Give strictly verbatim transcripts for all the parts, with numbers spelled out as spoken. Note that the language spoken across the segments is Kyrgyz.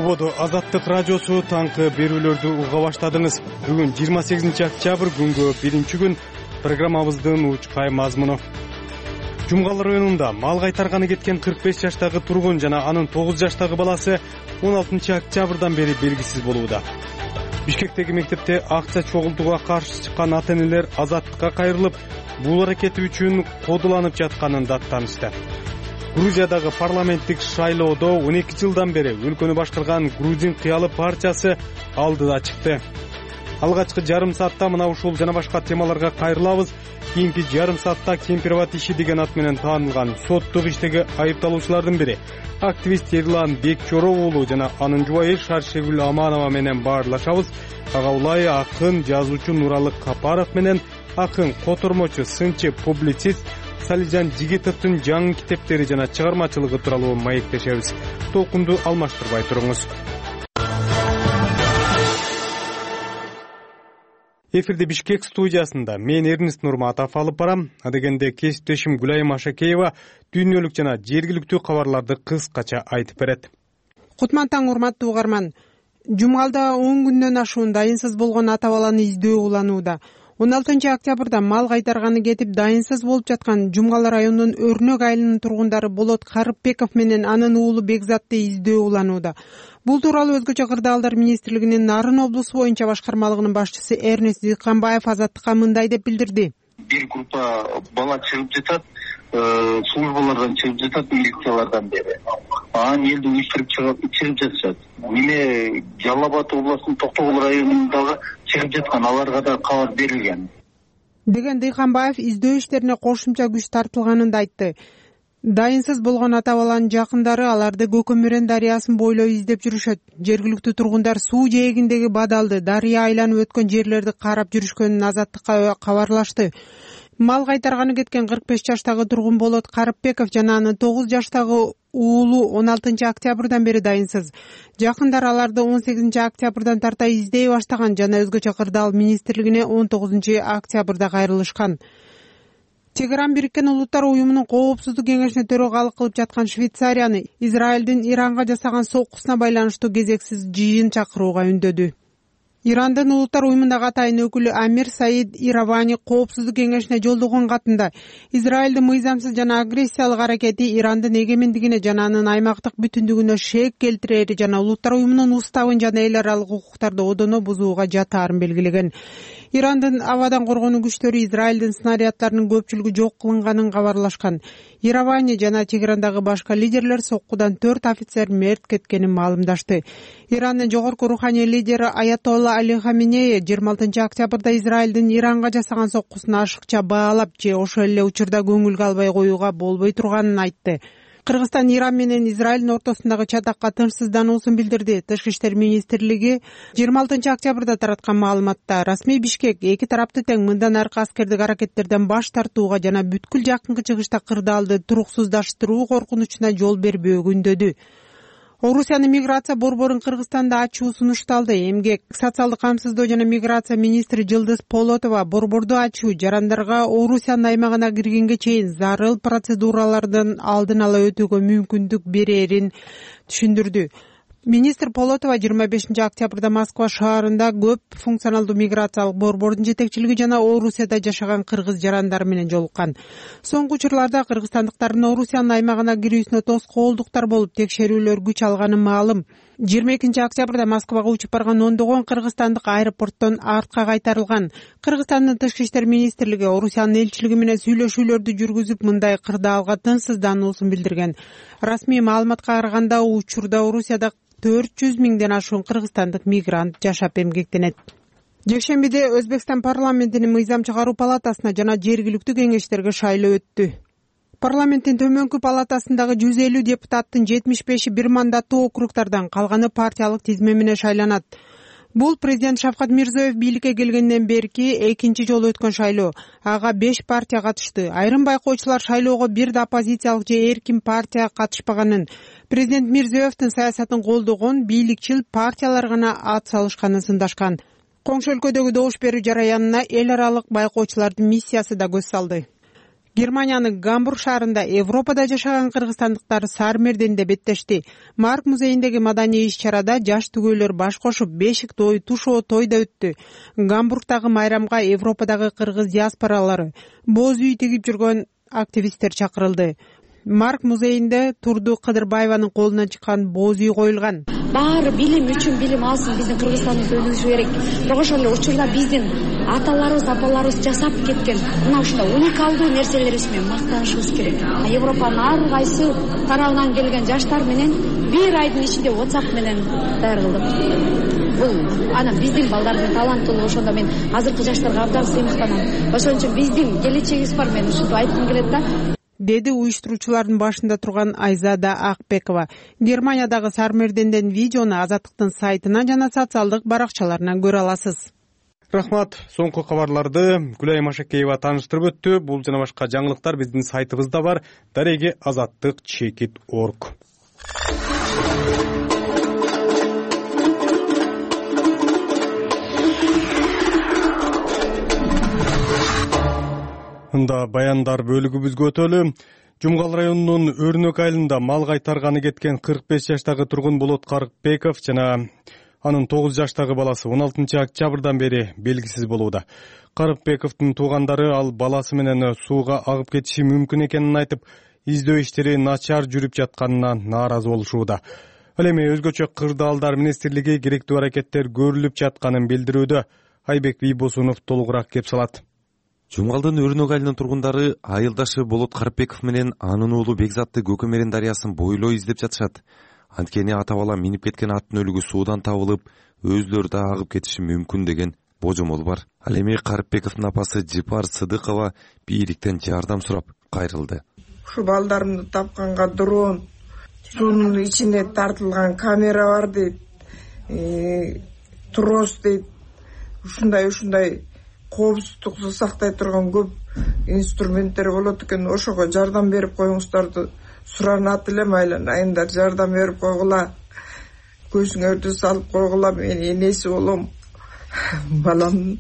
Борбордо Азаттык радиосу таңкы берүүлөрдү уга баштадыңыз. Бүгүн жыйырма сегизинчи октябрь күнгө биринчи күн. Программабыздын учкай мазмуну. Жумгал районунда мал кайтарганы кеткен кырк беш жаштагы тургун жана анын тогуз жаштагы баласы он алтынчы октябрдан бери белгисиз болууда. Бишкектеги мектепте акча чогултууга каршы чыккан ата-энелер азаттыкка кайрылып, бул аракети үчүн кодуланып жатканын даттанышты. Грузиядагы парламенттик шайлоодо он эки жылдан бери өлкөнү башкарган Грузин кыялы партиясы алдыда чыкты. Алгачкы жарым саатта мына ушул жана башка темаларга кайрылабыз. Кийинки жарым саатта Кемпирбат иши деген ат менен таанылган соттук иштеги айыпталуучулардын бири активист Эрлан Бекчоров уулу жана анын жубайы Шаршегүл Аманова менен баарлашабыз. Ага улай акын жазуучу Нуралы Капаров менен акын котормочу, сынчы, публицист Салижан Жигитовдун жаңы китептери жана чыгармачылыгы тууралуу маектешебиз. Толкунду алмаштырбай туруңуз. Эфирде Бишкек студиясында мен Эрнест Нурматов алып барам. Адегенде кесиптешим Гүлайым Ашакеева дүйнөлүк жана жергиликтүү кабарларды кыскача айтып берет. Кутман таң, урматтуу угарман. Жумгалда он күндөн ашуун дайынсыз болгон ата баланы издөө уланууда. он алтынчы октябрда мал кайтарганы кетип дайынсыз болуп жаткан Жумгал районунун Өрнөк айылынын тургундары Болот Карыпбеков менен анын уулу Бекзатты издөө уланууда. Бул тууралуу Өзгөчө кырдаалдар министрлигинин Нарын облусу боюнча башкармалыгынын башчысы Эрнест Дыйканбаев Азаттыкка мындай деп билдирди. Бир группа бала чыгып жатат, службалардан чыгып жатат, милициялардан бери. Анан элди уюштуруп чыгып жатышат. Міне Жалал Абад областынын Токтогул районундагы чыгып жаткан, аларга да кабар берилген. Деген Дыйканбаев издөө иштерине кошумча күч тартылганын да айтты. Дайынсыз болгон ата баланын жакындары аларды Көкөмүрен дарыясын бойлой издеп жүрүшөт. Жергиликтүү тургундар суу жээгиндеги бадалды, дарыя айланып өткөн жерлерди карап жүрүшкөнүн Азаттыкка кабарлашты. Мал кайтарганы кеткен кырк беш жаштагы тургун Болот Карыпбеков жана анын тогуз жаштагы уулу он алтынчы октябрдан бери дайынсыз. Жакындар аларды он сегизинчи октябрдан тарта издей баштаган жана Өзгөчө кырдаал министрлигине он тогузунчу октябрда кайрылышкан. Тегеран Бириккен Улуттар уюмунун коопсуздук кеңешине төрөгалык кылып жаткан Швейцарияны Израилдин Иранга жасаган соккусуна байланыштуу кезексиз жыйын чакырууга үндөдү. Ирандын Улуттар уюмундагы атайын өкүлү Амир Саид Иравани коопсуздук кеңешине жолдогон катында Израилдин мыйзамсыз жана агрессиялык аракети Ирандын эгемендигине жана анын аймактык бүтүндүгүнө шек келтирери жана Улуттар уюмунун уставын жана эл аралык укуктарды одоно бузууга жатаарын белгилеген. Ирандын абадан коргонуу күчтөрү Израилдин снарядтарынын көпчүлүгү жок кылынганын кабарлашкан. Иравани жана Тегерандагы башка лидерлер соккудан төрт офицер мерт кеткенин маалымдашты. Ирандын жогорку руханий лидери Аятолла Али Хаменеи жыйырма алтынчы октябрда Израилдин Иранга жасаган соккусун ашыкча баалап же ошол эле учурда көңүлгө албай коюуга болбой турганын айтты. Кыргызстан Иран менен Израилдин ортосундагы чатакка тынчсыздануусун билдирди. Тышкы иштер министрлиги жыйырма алтынчы октябрда тараткан маалыматта расмий Бишкек эки тарапты тең мындан аркы аскердик аракеттерден баш тартууга жана бүткүл жакынкы чыгышта кырдаалды туруксуздаштыруу коркунучуна жол бербөөгө үндөдү. Орусиянын миграция борборун Кыргызстанда ачуу сунушталды. Эмгек, социалдык камсыздоо жана миграция министри Жылдыз Полотова борборду ачуу жарандарга Орусиянын аймагына киргенге чейин зарыл процедуралардын алдын ала өтүүгө мүмкүндүк берерин түшүндүрдү. Министр Полотова жыйырма бешинчи октябрда Москва шаарында көп функционалдуу миграциялык борбордун жетекчилиги жана Орусияда жашаган кыргыз жарандары менен жолуккан. Соңку учурларда кыргызстандыктардын Орусиянын аймагына кирүүсүнө тоскоолдуктар болуп, текшерүүлөр күч алганы маалым. жыйырма экинчи октябрда Москвага учуп барган ондогон кыргызстандык аэропорттон артка кайтарылган. Кыргызстандын тышкы иштер министрлиги Орусиянын элчилиги менен сүйлөшүүлөрдү жүргүзүп, мындай кырдаалга тынчсыздануусун билдирген. Расмий маалыматка караганда, учурда Орусияда төрт жүз миңден ашуун кыргызстандык мигрант жашап эмгектенет. Жекшембиде Өзбекстан парламентинин мыйзам чыгаруу палатасына жана жергиликтүү кеңештерге шайлоо өттү. Парламенттин төмөнкү палатасындагы жүз элүү депутаттын жетимиш беши бир мандаттуу округтардан, калганы партиялык тизме менен шайланат. Бул президент Шавкат Мирзиёев бийликке келгенден берки экинчи жолу өткөн шайлоо. Ага беш партия катышты. Айрым байкоочулар шайлоого бир да оппозициялык же эркин партия катышпаганын, президент Мирзиёевдин саясатын колдогон бийликчил партиялар гана ат салышканын сындашкан. Коңшу өлкөдөгү добуш берүү жараянына эл аралык байкоочулардын миссиясы да көз салды. Германиянын Гамбург шаарында Европада жашаган кыргызстандыктар Сармерденде беттешти. Марк музейиндеги маданий иш-чарада жаш түгөйлөр баш кошуп, бешик той, тушоо той да өттү. Гамбургдагы майрамга Европадагы кыргыз диаспоралары, боз үй тигип жүргөн активисттер чакырылды. Марк музейинде Турду Кыдырбаеванын колунан чыккан боз үй коюлган. Баары билим үчүн билим алсын, биздин Кыргызстандын өнүгүшү керек. Бирок ошол эле учурда биздин аталарыбыз, апаларыбыз жасап кеткен мына ушундай уникалдуу нерселерибиз менен мактанышыбыз керек. Европанын ар кайсы тарабынан келген жаштар менен бир айдын ичинде WhatsApp менен даяр кылдык. Бул анан биздин балдардын таланттуулугу, ошондо мен азыркы жаштарга абдан сыймыктанам. Ошон үчүн биздин келечегибиз бар, мен ушинтип айткым келет да. Деди уюштуруучулардын башында турган Айзада Акбекова. Германиядагы Сармерденден видеону Азаттыктын сайтынан жана социалдык баракчаларынан көрө аласыз. Рахмат. Соңку кабарларды Гүлай Машакеева тааныштырып өттү. Бул жана башка жаңылыктар биздин сайтыбызда бар. Дареги азаттык чекит точка орг. Мында баяндар бөлүгүбүзгө өтөлү. Жумгал районунун Өрнөк айылында мал кайтарганы кеткен кырк беш жаштагы тургун Болот Карыкбеков жана анын тогуз жаштагы баласы он алтынчы октябрдан бери белгисиз болууда. Карыкбековдун туугандары ал баласы менен сууга агып кетиши мүмкүн экенин айтып, издөө иштери начар жүрүп жатканына нааразы болушууда. Ал эми өзгөчө кырдаалдар министрлиги керектүү аракеттер көрүлүп жатканын билдирүүдө. Айбек Бийбосунов толугураак кеп салат. Жумгалдын Өрнөк айылынын тургундары айылдашы Болот Карыкбеков менен анын уулу Бекзатты Көкөмерен дарыясын бойлой издеп жатышат. Анткени ата бала минип кеткен аттын өлүгү суудан табылып, өзүлөрү да агып кетиши мүмкүн деген божомол бар. Ал эми Карыкбековдун апасы Жипар Сыдыкова бийликтен жардам сурап кайрылды. Ушу балдарымды тапканга дрон, суунун ичине тартылган камера бар дейт, трос дейт, ушундай ушундай коопсуздукту сактай турган көп инструменттер болот экен. Ошого жардам берип коюңуздарды суранат элем. Айланайындар, жардам берип койгула, көзүңөрдү салып койгула, мен энеси болом. Балам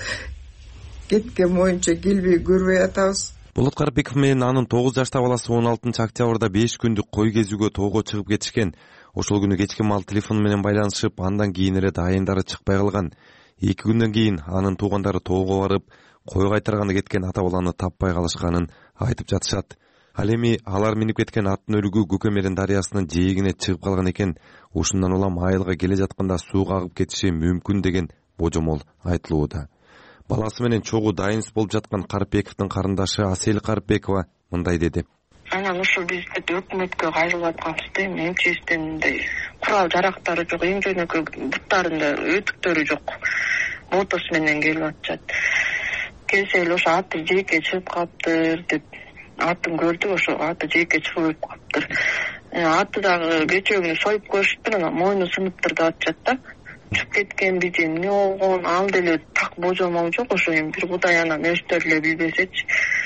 кеткен боюнча келбей көрбөй атабыз. Болот Карыкбеков менен анын тогуз жаштагы баласы он алтынчы октябрда беш күндүк кой кезүүгө тоого чыгып кетишкен. Ошол күнү кечки мал телефону менен байланышып, андан кийин эле дайындары чыкпай калган. Эки күндөн кийин анын туугандары тоого барып, кой кайтарганы кеткен ата баланы таппай калышканын айтып жатышат. Ал эми алар минип кеткен аттын өлүгү Көкөмерен дарыясынын жээгине чыгып калган экен. Ушундан улам айылга келе жатканда сууга агып кетиши мүмкүн деген божомол айтылууда. Баласы менен чогуу дайынсыз болуп жаткан Карыкбековдун карындашы Асель Карыкбекова мындай деди. Анан ушул бизде өкмөткө кайрылып атканбызда, эми эмчебизден мындай курал жарактары жок, эң жөнөкөй буттарында өтүктөрү жок. Мотос менен келип атышат. Келсе эле ошо аты жээкке чыгып калыптыр деп атын көрдүк, ошо аты жээкке чыгып калыптыр. Аты дагы кечөөгүнү союп көрүшүптүр, анан мойну сыныптыр деп атышат да. Чыгып кеткенби же эмне болгон, ал деле так божомол жок, ошо эми бир будай анан өздөрү эле билбесечи.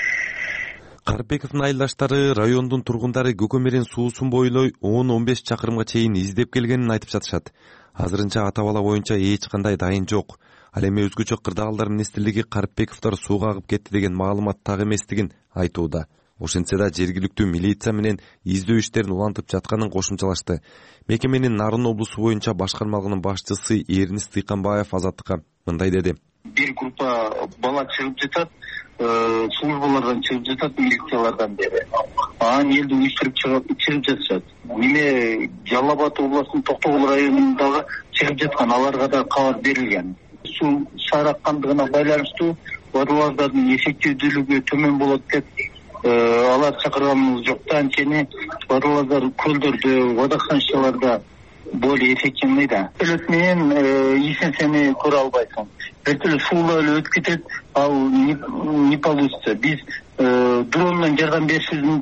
Карыкбековдун айылдаштары райондун тургундары Көкөмерен суусун бойлой он он беш чакырымга чейин издеп келгенин айтып жатышат. Азырынча ата бала боюнча эч кандай дайын жок. Ал эми өзгөчө кырдаалдар министрлиги Карыкбековдор сууга агып кетти деген маалымат так эместигин айтууда. Ошентсе да жергиликтүү милиция менен издөө иштерин улантып жатканын кошумчалашты. Мекеменин Нарын облусу боюнча башкармалыгынын башчысы Эрнис Тыйканбаев Азаттыкка мындай деди. Бир группа бала чыгып жатат, службалардан чыгып жатат, милициялардан бери. Анан элди уюштуруп чыгып жатышат. Эмне Жалал Абад областынын Токтогул районундагы чыгып жаткан аларга да кабар берилген. Суу сайраккандыгына байланыштуу водолаздардын эффективдүүлүгү төмөн болот деп алар чакырганыбыз жок да. Анткени водолаздар көлдөрдө, водохранилищаларда более эффективный да. Вертолет менен ийсин сени көрө албайсың. Вертолет суула эле өтүп кетет, ал не получится. Биз дрондан жардам беришибиз мүмкүн.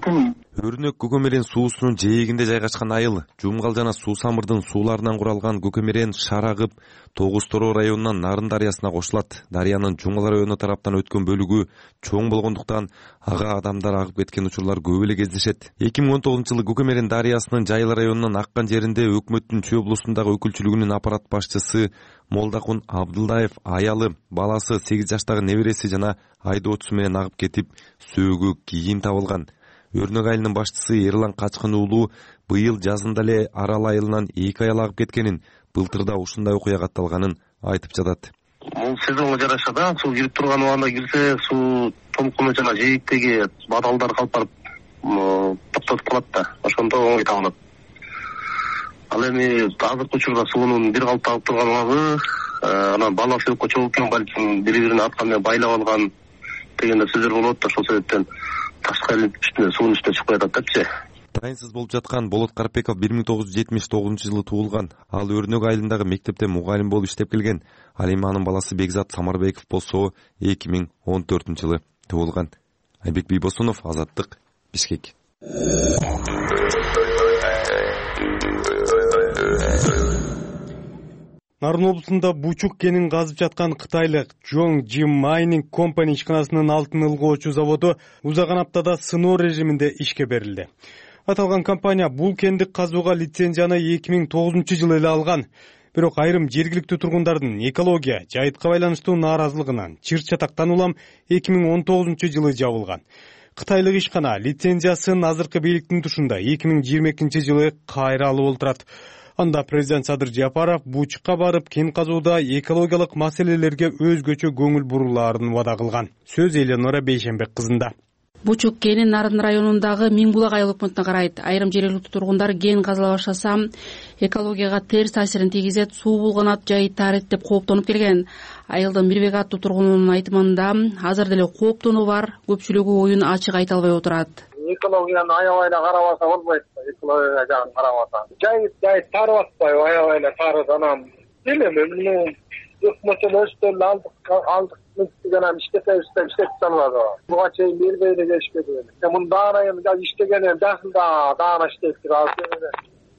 Өрнөк көкөмөрен суусунун жээгинде жайгашкан айыл Жумгал жана Суу Самырдын сууларынан куралган көкөмөрен Шарагып Тогуз Тороо районунан Нарын дарыясына кошулат. Дарыянын Жумгал району тараптан өткөн бөлүгү чоң болгондуктан ага адамдар агып кеткен учурлар көп эле кездешет. эки миң он тогузунчу жылы Көкөмөрен дарыясынын Жайыл районунан аккан жеринде өкмөттүн Чүй облусундагы өкүлчүлүгүнүн аппарат башчысы Молдакун Абдылдаев аялы, баласы, сегиз жаштагы небереси жана айдоочусу менен агып кетип, сөөгү кийин табылган. Өрнөк айылынын башчысы Эрлан Качкын уулу быйыл жазында эле Арал айылынан эки аял агып кеткенин, былтырда ушундай окуя катталганын айтып жатат. Бул сезонго жараша да, суу кирип турган убагында кирсе, суу толкуну жана жээктеги баталдар калып барып токтотуп калат да, ошондо оңой табылат. Ал эми азыркы учурда суунун бир калып табып турган убагы, анан баласы экөө чогуу экен, балким бири-бирин аткан менен байлап алган деген сөздөр болот да, ошол себептен ташкы айылдын үстүнө, суунун үстүнө чыгып жатат депчи. Дайынсыз болуп жаткан Болот Карпеков бир миң тогуз жүз жетимиш тогузунчу жылы туулган. Ал Өрнөк айылындагы мектепте мугалим болуп иштеп келген. Ал эми анын баласы Бекзат Самарбеков болсо эки миң он төртүнчү жылы туулган. Айбек Бийбосунов, Азаттык, Бишкек. Нарын облусунда Бучук кенин казып жаткан кытайлык Jong-Jim Mining Company ишканасынын алтын ылгоочу заводу узаган аптада сыноо режиминде ишке берилди. Аталган компания бул кенди казууга лицензияны эки миң тогузунчу жылы эле алган. Бирок айрым жергиликтүү тургундардын экология, жайытка байланыштуу нааразылыгынан чыр-чатактан улам эки миң он тогузунчу жылы жабылган. Кытайлык ишкана лицензиясын азыркы бийликтин тушунда эки миң жыйырма экинчи жылы кайра алып олтурат. Анда президент Садыр Жапаров Бучукка барып кен казууда экологиялык маселелерге өзгөчө көңүл бурулаарын убада кылган. Сөз Эленора Бейшенбек кызында. Бучук кени Нарын районундагы Миңбулак айыл өкмөтүнө карайт. Айрым жергиликтүү тургундар кен казыла баштаса экологияга терс таасирин тийгизет, суу булганат, жайыт таарет деп кооптонуп келген. Айылдын Мирбек аттуу тургунунун айтымында азыр деле кооптонуу бар, көпчүлүгү оюн ачык айта албай отурат. Экологияны аябайла карабаса болбойт, экология жагын карабаса. Жайыт жайыт таарып атпайбы, аябайла таарып анан эле өкмөттөн өстөн алдык алдык жана иштесе иштетип албады. Буга чейин бербей эле келишпеди. Мунун даана иштеген жакында даана иштейт турат.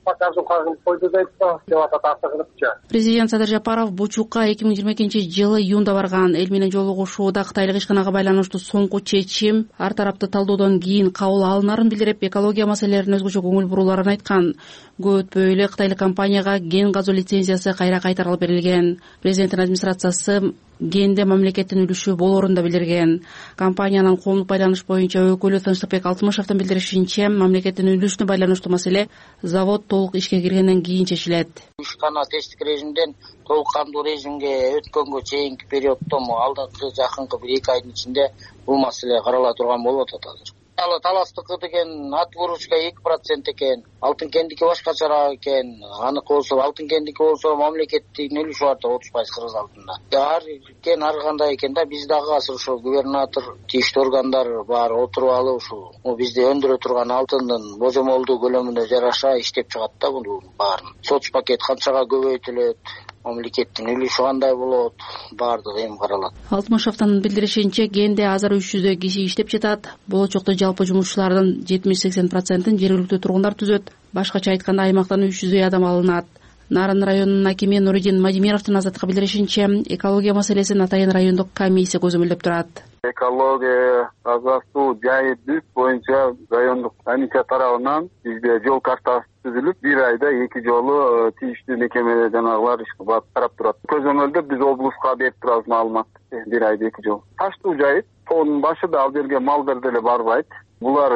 Президент Садыр Жапаров Бучукка эки миң жыйырма экинчи жылы июнда барган. Эл менен жолугушууда кытайлык ишканага байланыштуу соңку чечим ар тарапты талдоодон кийин кабыл алынарын билдирип, экология маселелерине өзгөчө көңүл бурууларын айткан. Көп өтпөй эле кытайлык компанияга кен казуу лицензиясы кайра кайтарылып берилген. Президенттин администрациясы кенде мамлекеттин үлүшү болоорун да билдирген. Компаниянын коомдук байланыш боюнча өкүлү Тынчтыкбек Алтымышевдин билдиришинче, мамлекеттин үлүшүнө байланыштуу маселе завод толук ишке киргенден кийин чечилет. Ишкана тесттик режимден толук кандуу режимге өткөнгө чейинки периоддо алдыңкы жакынкы бир эки айдын ичинде бул маселе карала турган болуп атат азыр. Ал таластыкы деген ат выручка эки процент экен, алтын кендики башкачараак экен. Анык болсо алтын кендики болсо мамлекеттин үлүшү бар да отуз пайыз кыргыз алтында. Ар кен ар кандай экен да, биз дагы азыр ошо губернатор, тийиштүү органдар бар отуруп алып ушул бизде өндүрө турган алтындын божомолдуу көлөмүнө жараша иштеп чыгат да бунун баарын. Соц пакет канчага көбөйтүлөт, мамлекеттин үлүшү кандай болот, баардыгы эми каралат. Алтымышевдин билдиришинче, кенде азыр үч жүздөй киши иштеп жатат. Болочокто жалпы жумушчулардын жетимиш-сексен процентин жергиликтүү тургундар түзөт. Башкача айтканда аймактан үч жүздөй адам алынат. Нарын районунун акими Нуридин Мадимировдун Азаттыкка билдиришинче, экология маселесин атайын райондук комиссия көзөмөлдөп турат. Экология, таза суу, жайыт бүт боюнча райондук комиссия тарабынан бизде жол картасы түзүлүп, бир айда эки жолу тийиштүү мекеме жанагылар карап турат. Көзөмөлдө биз облуска берип турабыз маалыматты, бир айда эки жолу. Таштуу жайыт, тоонун башында ал жерге малдар деле барбайт. Булар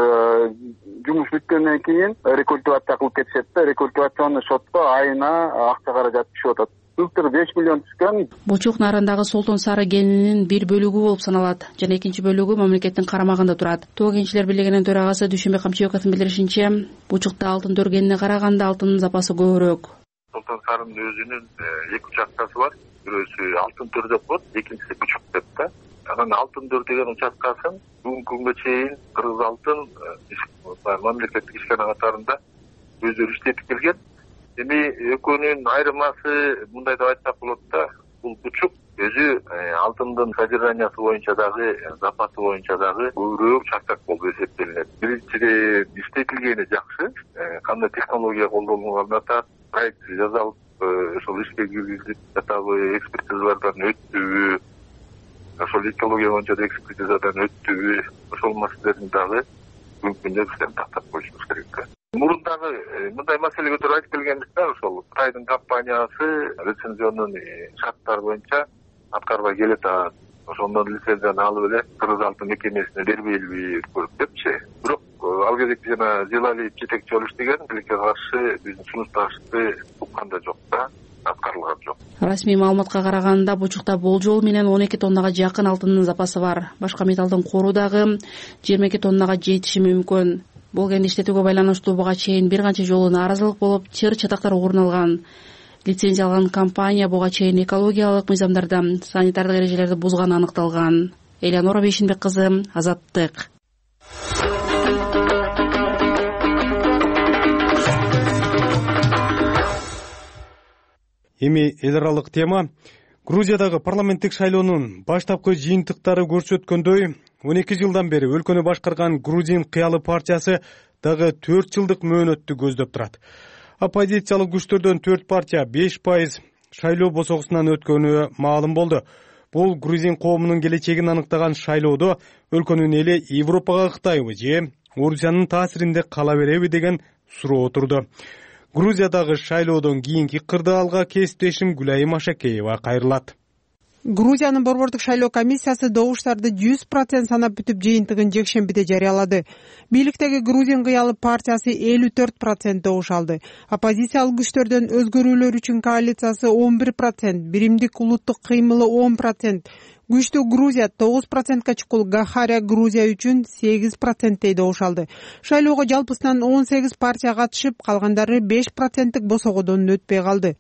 жумуш бүткөндөн кийин рекультивация кылып кетишет да, рекультивационный счетко айына акча каражат түшүп атат. Былтыр беш миллион түшкөн. Бучук Нарындагы Солтон Сары кенинин бир бөлүгү болуп саналат жана экинчи бөлүгү мамлекеттин карамагында турат. Тоо кенчилер бирлигинин төрагасы Дүйшөнбек Камчыбековдун билдиришинче, Бучукта алтын дөргенине караганда алтындын запасы көбүрөөк. Солтон Сарынын өзүнүн эки участкасы бар. Бирөөсү алтын төр деп коет, экинчиси Бучук деп да. Анан алтын төр деген участкасын бүгүнкү күнгө чейин Кыргыз алтын мамлекеттик ишкана катарында өздөрү иштетип келген. Эми экөөнүн айырмасы мындай деп айтсак болот да, бул Бучук өзү алтындын содержаниясы боюнча дагы, запасы боюнча дагы көбүрөөк чакчак болуп эсептелинет. Биринчиден иштетилгени жакшы, кандай технология колдонулганын атап, проект жасалып, ошол ишке киргизилип жатабы, экспертизалардан өттүбү, ошол экология боюнча да экспертизадан өттүбү, ошол маселелерин дагы мүмкүнчө тактап коюшубуз керек. Мурун дагы мындай маселеге туру айтып келгенбиз да, ошол Кытайдын компаниясы лицензионун шарттары боюнча аткарбай келатат. Ошондон лицензияны алып эле Кыргыз алтын мекемесине бербейли көрүп депчи. Бирок ал кезекте жана Желалиев жетекчи болуш деген тилекке каршы биздин сунушташты укканда жок да, аткарылган жок. Расмий маалыматка караганда Бучукта болжол менен он эки тоннага жакын алтындын запасы бар. Башка металлдын кору дагы жыйырма эки тоннага жетиши мүмкүн. Бул кенди иштетүүгө байланыштуу буга чейин бир канча жолу нааразылык болуп, чыр чатактар орун алган. Лицензия алган компания буга чейин экологиялык мыйзамдарды, санитардык эрежелерди бузганы аныкталган. Элеонора Бейшенбек кызы, Азаттык. Эми эл аралык тема. Грузиядагы парламенттик шайлоонун баштапкы жыйынтыктары көрсөткөндөй, он эки жылдан бери өлкөнү башкарган Грузин кыялы партиясы дагы төрт жылдык мөөнөттү көздөп турат. Оппозициялык күчтөрдөн төрт партия беш пайыз шайлоо босогусунан өткөнү маалым болду. Бул грузин коомунун келечегин аныктаган шайлоодо өлкөнүн эли Европага кытайбы же Орусиянын таасиринде кала береби деген суроо турду. Грузиядагы шайлоодон кийинки кырдаалга кесиптешим Гүлайым Ашакеева кайрылат. Грузиянын борбордук шайлоо комиссиясы добуштарды жүз процент санап бүтүп жыйынтыгын жекшембиде жарыялады. Бийликтеги Грузин кыялы партиясы элүү төрт процент добуш алды. Оппозициялык күчтөрдөн өзгөрүүлөр үчүн коалициясы он бир процент, биримдик улуттук кыймылы он процент, Күчтүү Грузия тогуз процентке чукул Гахария Грузия үчүн сегиз проценттей добуш алды. Шайлоого жалпысынан он сегиз партия катышып, калгандары беш проценттик босогодон өтпөй калды.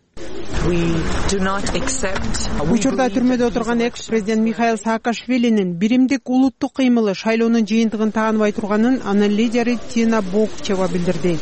Учурда түрмөдө отурган экс-президент Михаил Саакашвилинин биримдик улуттук кыймылы шайлоонун жыйынтыгын тааныбай турганын анын лидери Тина Бокчева билдирди.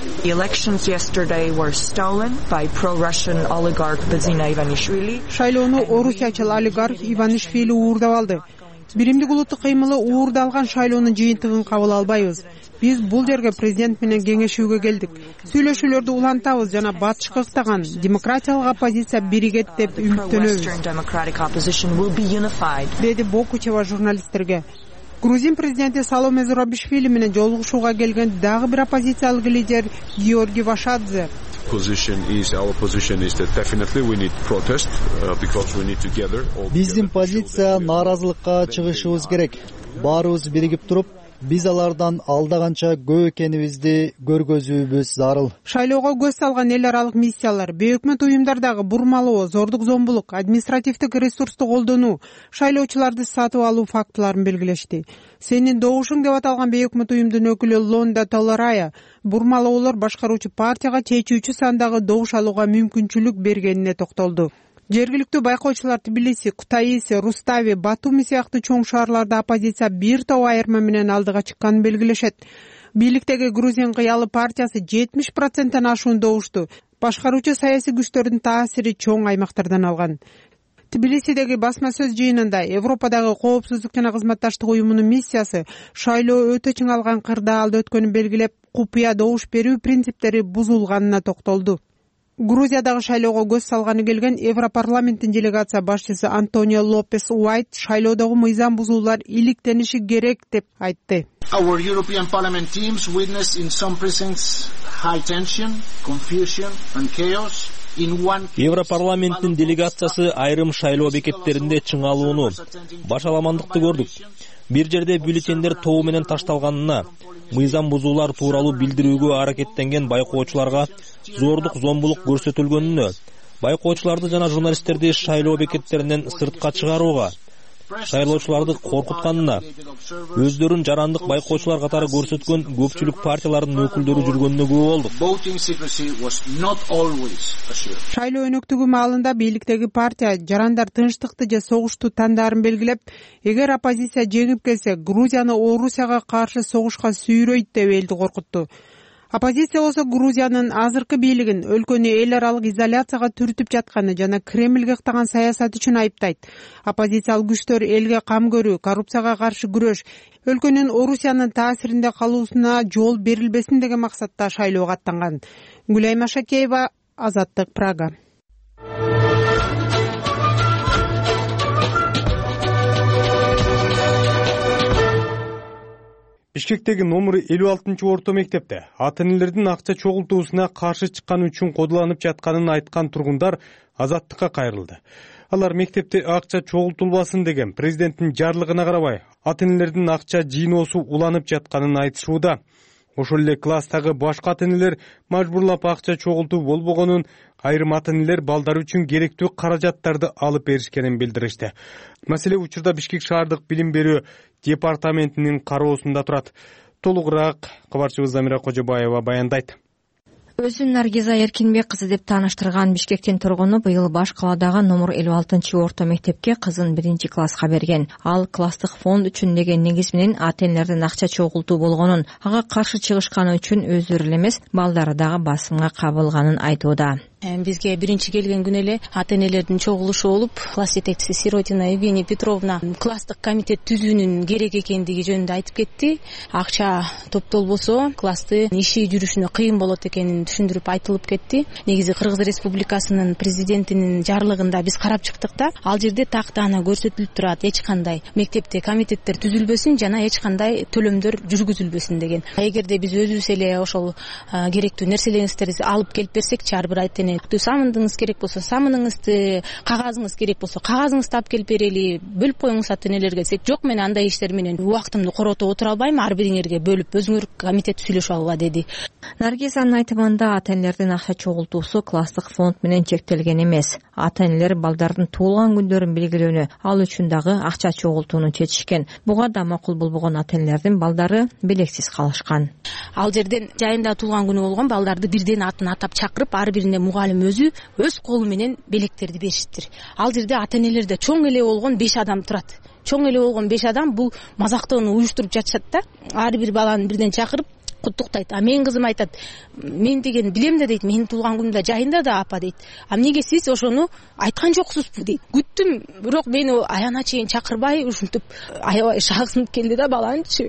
Шайлоону орусиячыл олигарх Иванишвили уурдап алды. Биримдик улуттук кыймылы уурдалган шайлоонун жыйынтыгын кабыл албайбыз. Биз бул жерге президент менен кеңешүүгө келдик. Сүйлөшүүлөрдү улантабыз жана батышка ыктаган демократиялык оппозиция биригет деп үмүттөнөбүз, деди Бокучева журналисттерге. Грузин президенти Саломе Зурабишвили менен жолугушууга келген дагы бир оппозициялык лидер Георгий Вашадзе Биздин позиция нааразылыкка чыгышыбыз керек. Баарыбыз биригип туруп, биз алардан алдаганча көп экенибизди көргөзүүбүз зарыл. Шайлоого көз салган эл аралык миссиялар, бейөкмөт уюмдардагы бурмалоо, зордук зомбулук, административдик ресурсту колдонуу, шайлоочуларды сатып алуу фактыларын белгилешти. Сенин добушуң деп аталган бейөкмөт уюмдун өкүлү Лонда Толарая бурмалоолор башкаруучу партияга чечүүчү сандагы добуш алууга мүмкүнчүлүк бергенине токтолду. Жергиликтүү байкоочулар Тбилиси, Кутаиси, Рустави, Батуми сыяктуу чоң шаарларда оппозиция бир топ айырма менен алдыга чыкканын белгилешет. Бийликтеги Грузин кыялы партиясы жетимиш проценттен ашуун добушту. Башкаруучу саясий күчтөрдүн таасири чоң аймактардан алган. Тбилисидеги басма сөз жыйынында Европадагы коопсуздук жана кызматташтык уюмунун миссиясы шайлоо өтө чың алган кырдаалда өткөнүн белгилеп, купуя добуш берүү принциптери бузулганына токтолду. Грузиядагы шайлоого көз салганы келген Европарламенттин делегация башчысы Антонио Лопес Уайт шайлоодогу мыйзам бузуулар иликтениши керек деп айтты. Our European Parliament teams witnessed in some precincts high tension, confusion and chaos. Европарламенттин делегациясы айрым шайлоо бекеттеринде чыңалууну, башаламандыкты көрдүк. Бир жерде бюллетендер тобу менен ташталганына, мыйзам бузуулар тууралуу билдирүүгө аракеттенген байкоочуларга зордук зомбулук көрсөтүлгөнүнө, байкоочуларды жана журналисттерди шайлоо бекеттеринен сыртка чыгарууга, шайлоочуларды коркутканына, өздөрүн жарандык байкоочулар катары көрсөткөн көпчүлүк партиялардын өкүлдөрү жүргөнүнө күбө болдук. Шайлоо өнөктүгү маалында бийликтеги партия жарандар тынчтыкты же согушту тандаарын белгилеп, эгер оппозиция жеңип келсе, Грузияны Орусияга каршы согушка сүйрөйт деп элди коркутту. Оппозиция болсо Грузиянын азыркы бийлигин өлкөнү эл аралык изоляцияга түртүп жатканы жана Кремлге ыктаган саясат үчүн айыптайт. Оппозициялык күчтөр элге кам көрүү, коррупцияга каршы күрөш, өлкөнүн Орусиянын таасиринде калуусуна жол берилбесин деген максатта шайлоого аттанган. Гүлайма Шакеева, Азаттык, Прага. Бишкектеги номер элүү алтынчы орто мектепте ата-энелердин акча чогултуусуна каршы чыкканы үчүн кодуланып жатканын айткан тургундар Азаттыкка кайрылды. Алар мектепте акча чогултулбасын деген президенттин жарлыгына карабай, ата-энелердин акча жыйноосу уланып жатканын айтышууда. Ошол эле класстагы башка ата-энелер мажбурлап акча чогултуу болбогонун, айрым ата-энелер балдары үчүн керектүү каражаттарды алып беришкенин билдиришти. Маселе учурда Бишкек шаардык билим берүү департаментинин кароосунда турат. Толугураак кабарчыбыз Замира Кожобаева баяндайт. Өзүн Наргиза Эркинбек кызы деп тааныштырган Бишкектин тургуну быйыл баш каладагы номер элүү алтынчы орто мектепке кызын биринчи класска берген. Ал класстык фонд үчүн деген негиз менен ата-энелердин акча чогултуу болгонун, ага каршы чыгышканы үчүн өздөрү эле эмес, балдары дагы басымга кабылганын айтууда. Бизге биринчи келген күнү эле ата-энелердин чогулушу болуп, класс жетекчиси Сиротина Евгения Петровна класстык комитет түзүүнүн керек экендиги жөнүндө айтып кетти. Акча топтолбосо класстын иши жүрүшүнө кыйын болот экенин түшүндүрүп айтылып кетти. Негизи Кыргыз Республикасынын президентинин жарлыгында биз карап чыктык да, ал жерде тактаана көрсөтүлүп турат, эч кандай мектепте комитеттер түзүлбөсүн жана эч кандай төлөмдөр жүргүзүлбөсүн деген. Эгерде биз өзүбүз эле ошол керектүү нерселериңиздерди алып келип берсекчи, ар бир ата-эне самыныңыз керек болсо самыныңызды, кагазыңыз керек болсо кагазыңызды алып келип берели, бөлүп коюңуз ата-энелерге десек, жок, мен андай иштер менен убактымды коротуп отура албайм, ар бириңерге бөлүп өзүңөр комитет сүйлөшүп алгыла деди. Наргизанын айтымында ата-энелердин акча чогултуусу класстык фонд менен чектелген эмес. Ата-энелер балдардын туулган күндөрүн белгилөөнү, ал үчүн дагы акча чогултууну чечишкен. Буга да макул болбогон ата-энелердин балдары белексиз калышкан. Ал жерден жайында туулган күнү болгон балдарды бирден атын атап чакырып, ар бирине мугалим өзү өз колу менен белектерди беришиптир. Ал жерде ата-энелерде чоң эле болгон беш адам турат. Чоң эле болгон беш адам бул мазактоону уюштуруп жатышат да. Ар бир баланы бирден чакырып куттуктайт. А менин кызым айтат, мен деген билем да дейт, менин туулган күнүмдө жайында да апа дейт. А эмнеге сиз ошону айткан жоксузбу дейт. Күттүм, бирок мени аягына чейин чакырбай, ушинтип аябай шагынып келди да баланчы.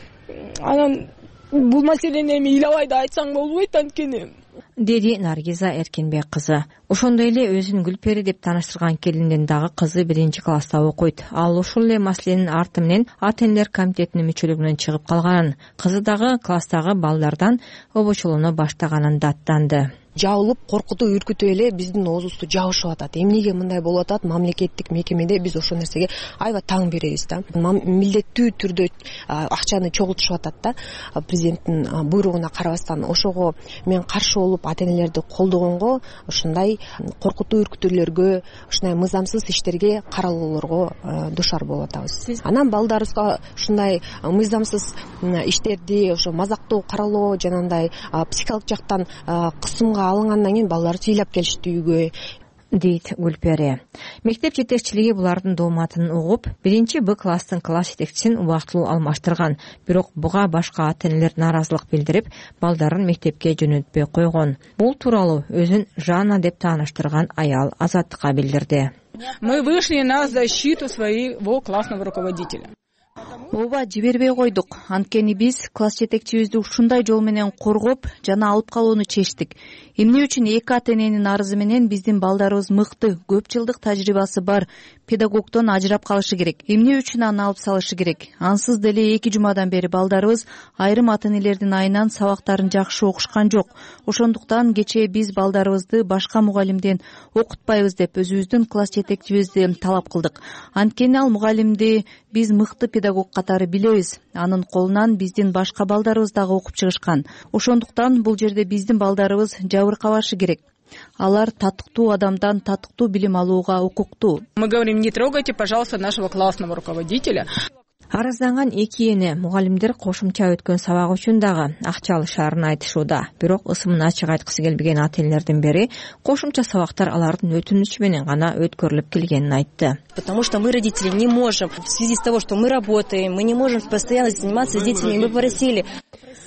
Анан бул маселени эми ыйлабай да айтсаң болбойт анткени, деди Наргиза Эркинбек кызы. Ошондой эле өзүн Гүлпери деп тааныштырган келиндин дагы кызы биринчи класста окуйт. Ал ушул эле маселенин арты менен ата-энелер комитетинин мүчөлүгүнөн чыгып калганын, кызы дагы класстагы балдардан обочолоно баштаганын даттанды. Жабылып, коркутуп, үркүтүп эле биздин оозубузду жабышып атат. Эмнеге мындай болуп атат? Мамлекеттик мекемеде биз ошол нерсеге аябай таң беребиз да. Милдеттүү түрдө акчаны чогултушуп атат да. Президенттин буйругуна карабастан, ошого мен каршы болуп ата-энелерди колдогонго, ушундай коркутуу, үркүтүүлөргө, ушундай мыйзамсыз иштерге каралууларга душар болуп атабыз. Анан балдарыбызга ушундай мыйзамсыз иштерди, ошо мазактоо, каралоо жанагындай психикалык жактан кысымга алынгандан кийин балдар ыйлап келишти үйгө, дейт Гүлпери. Мектеп жетекчилиги булардын дооматын угуп, биринчи Б класстын класс жетекчисин убактылуу алмаштырган. Бирок буга башка ата-энелер нааразылык билдирип, балдарын мектепке жөнөтпөй койгон. Бул тууралуу өзүн Жанна деп тааныштырган аял Азаттыкка билдирди. Мы вышли на защиту своего классного руководителя. Ооба, жибербей койдук. Анткени биз класс жетекчибизди ушундай жол менен коргоп жана алып калууну чечтик. Эмне үчүн эки ата-эненин арызы менен биздин балдарыбыз мыкты, көп жылдык тажрыйбасы бар педагогдон ажырап калышы керек. Эмне үчүн аны алып салышы керек? Ансыз деле эки жумадан бери балдарыбыз айрым ата-энелердин айынан сабактарын жакшы окушкан жок. Ошондуктан кечээ биз балдарыбызды башка мугалимден окутпайбыз деп өзүбүздүн класс жетекчибизди талап кылдык. Анткени ал мугалимди биз мыкты педагог катары билебиз. Анын колунан биздин башка балдарыбыз дагы окуп чыгышкан. Ошондуктан бул жерде биздин балдарыбыз жабыркабашы керек. Алар татыктуу адамдан татыктуу билим алууга укуктуу. Мы говорим, не трогайте, пожалуйста, нашего классного руководителя. Арызданган эки эне мугалимдер кошумча өткөн сабак үчүн дагы акча алышаарын айтышууда. Бирок ысымын ачык айткысы келбеген ата-энелердин бири кошумча сабактар алардын өтүнүчү менен гана өткөрүлүп келгенин айтты. Потому что мы, родители, не можем, в связи с того, что мы работаем, мы не можем постоянно заниматься с детьми. Мы попросили.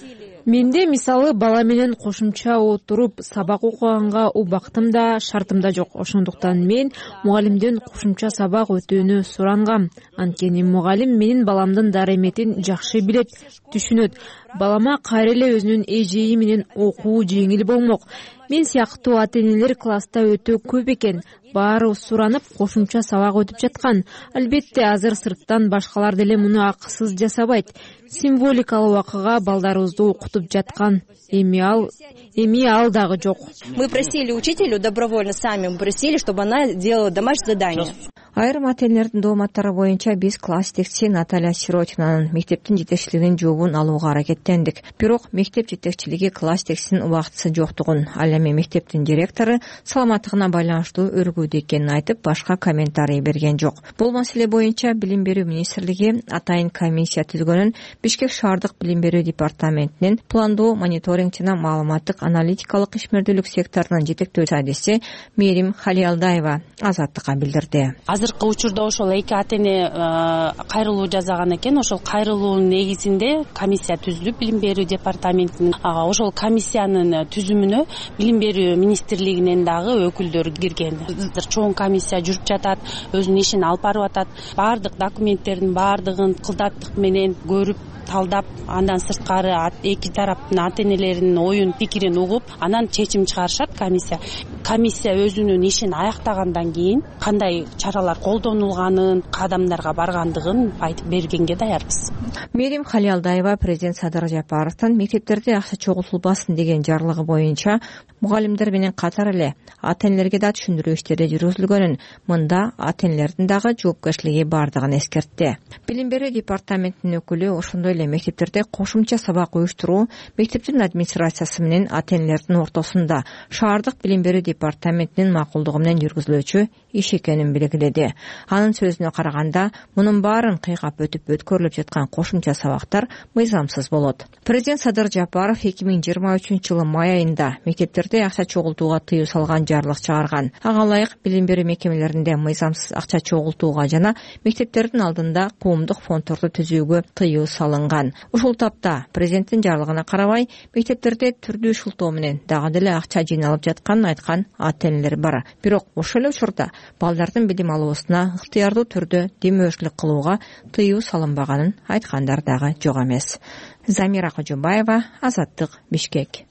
менде мисалы бала менен кошумча отуруп сабак окуганга убактым да шартым да жок. Ошондуктан мен мугалимден кошумча сабак өтүүнү сурангам. Анткени мугалим менин баламдын дареметин жакшы билет, түшүнөт. Балама кайра эле өзүнүн эжеи менен окуу жеңил болмок. Мен сыяктуу ата-энелер класста өтө көп экен. Баары суранып, кошумча сабак өтүп жаткан. Албетте, азыр сырттан башкалар деле муну акысыз жасабайт. Символикалуу акыга балдарыбызды окутуп жаткан. Эми ал эми ал дагы жок. Мы просили учителю добровольно сами просили, чтобы она делала домашнее задание. Айрым ата-энелердин дооматтары боюнча биз класс жетекчиси Наталья Сиротинанын мектептин жетекчилигинин жообун алууга аракеттендик. Бирок мектеп жетекчилиги класс жетекчисинин убактысы жоктугун, ал эми мектептин директору саламаттыгына байланыштуу өргүүдө экенин айтып, башка комментарий берген жок. Бул маселе боюнча Билим берүү министрлиги атайын комиссия түзгөнүн Бишкек шаардык билим берүү департаментинин пландоо, мониторинг жана маалыматтык аналитикалык ишмердүүлүк секторунун жетектөөчү адиси Мерим Халиалдаева Азаттыкка билдирди. Азыркы учурда ошол эки ата-эне кайрылуу жасаган экен. Ошол кайрылуунун негизинде комиссия түзүлүп, билим берүү департаментинин ошол комиссиянын түзүмүнө билим берүү министрлигинен дагы өкүлдөр кирген. Чоң комиссия жүрүп жатат, өзүнүн ишин алып барып атат. Баардык документтердин баардыгын кылдаттык менен көрүп, талдап, андан сырткары эки тараптын ата-энелеринин оюн, пикирин угуп, анан чечим чыгарышат комиссия. Комиссия өзүнүн ишин аяктагандан кийин кандай чаралар колдонулганын, кадамдарга баргандыгын айтып бергенге даярбыз. Мерим Халиалдаева президент Садыр Жапаровдун мектептерде акча чогултулбасын деген жарлыгы боюнча мугалимдер менен катар эле ата-энелерге да түшүндүрүү иштери жүргүзүлгөнүн, мында ата-энелердин дагы жоопкерчилиги бардыгын эскертти. Билим берүү департаментинин өкүлү ошондой эле мектептерде кошумча сабак уюштуруу мектептин администрациясы менен ата-энелердин ортосунда шаардык билим берүү департаментинин макулдугу менен жүргүзүлүүчү иш экенин белгиледи. Анын сөзүнө караганда, мунун баарын кыйгап өтүп өткөрүлүп жаткан кошумча сабактар мыйзамсыз болот. Президент Садыр Жапаров эки миң жыйырма үчүнчү жылы май айында мектептерде акча чогултууга тыюу салган жарлык чыгарган. Ага ылайык билим берүү мекемелеринде мыйзамсыз акча чогултууга жана мектептердин алдында коомдук фонддорду түзүүгө тыюу салынган. Ушул тапта президенттин жарлыгына карабай, мектептерде түрдүү шылтоо менен дагы деле акча жыйналып жатканын айткан ата-энелер бар. Бирок ошол эле учурда балдардын билим алуусуна ыктыярдуу түрдө демөөрчүлүк кылууга тыюу салынбаганын айткандар дагы жок эмес. Замира Кожобаева, Азаттык, Бишкек.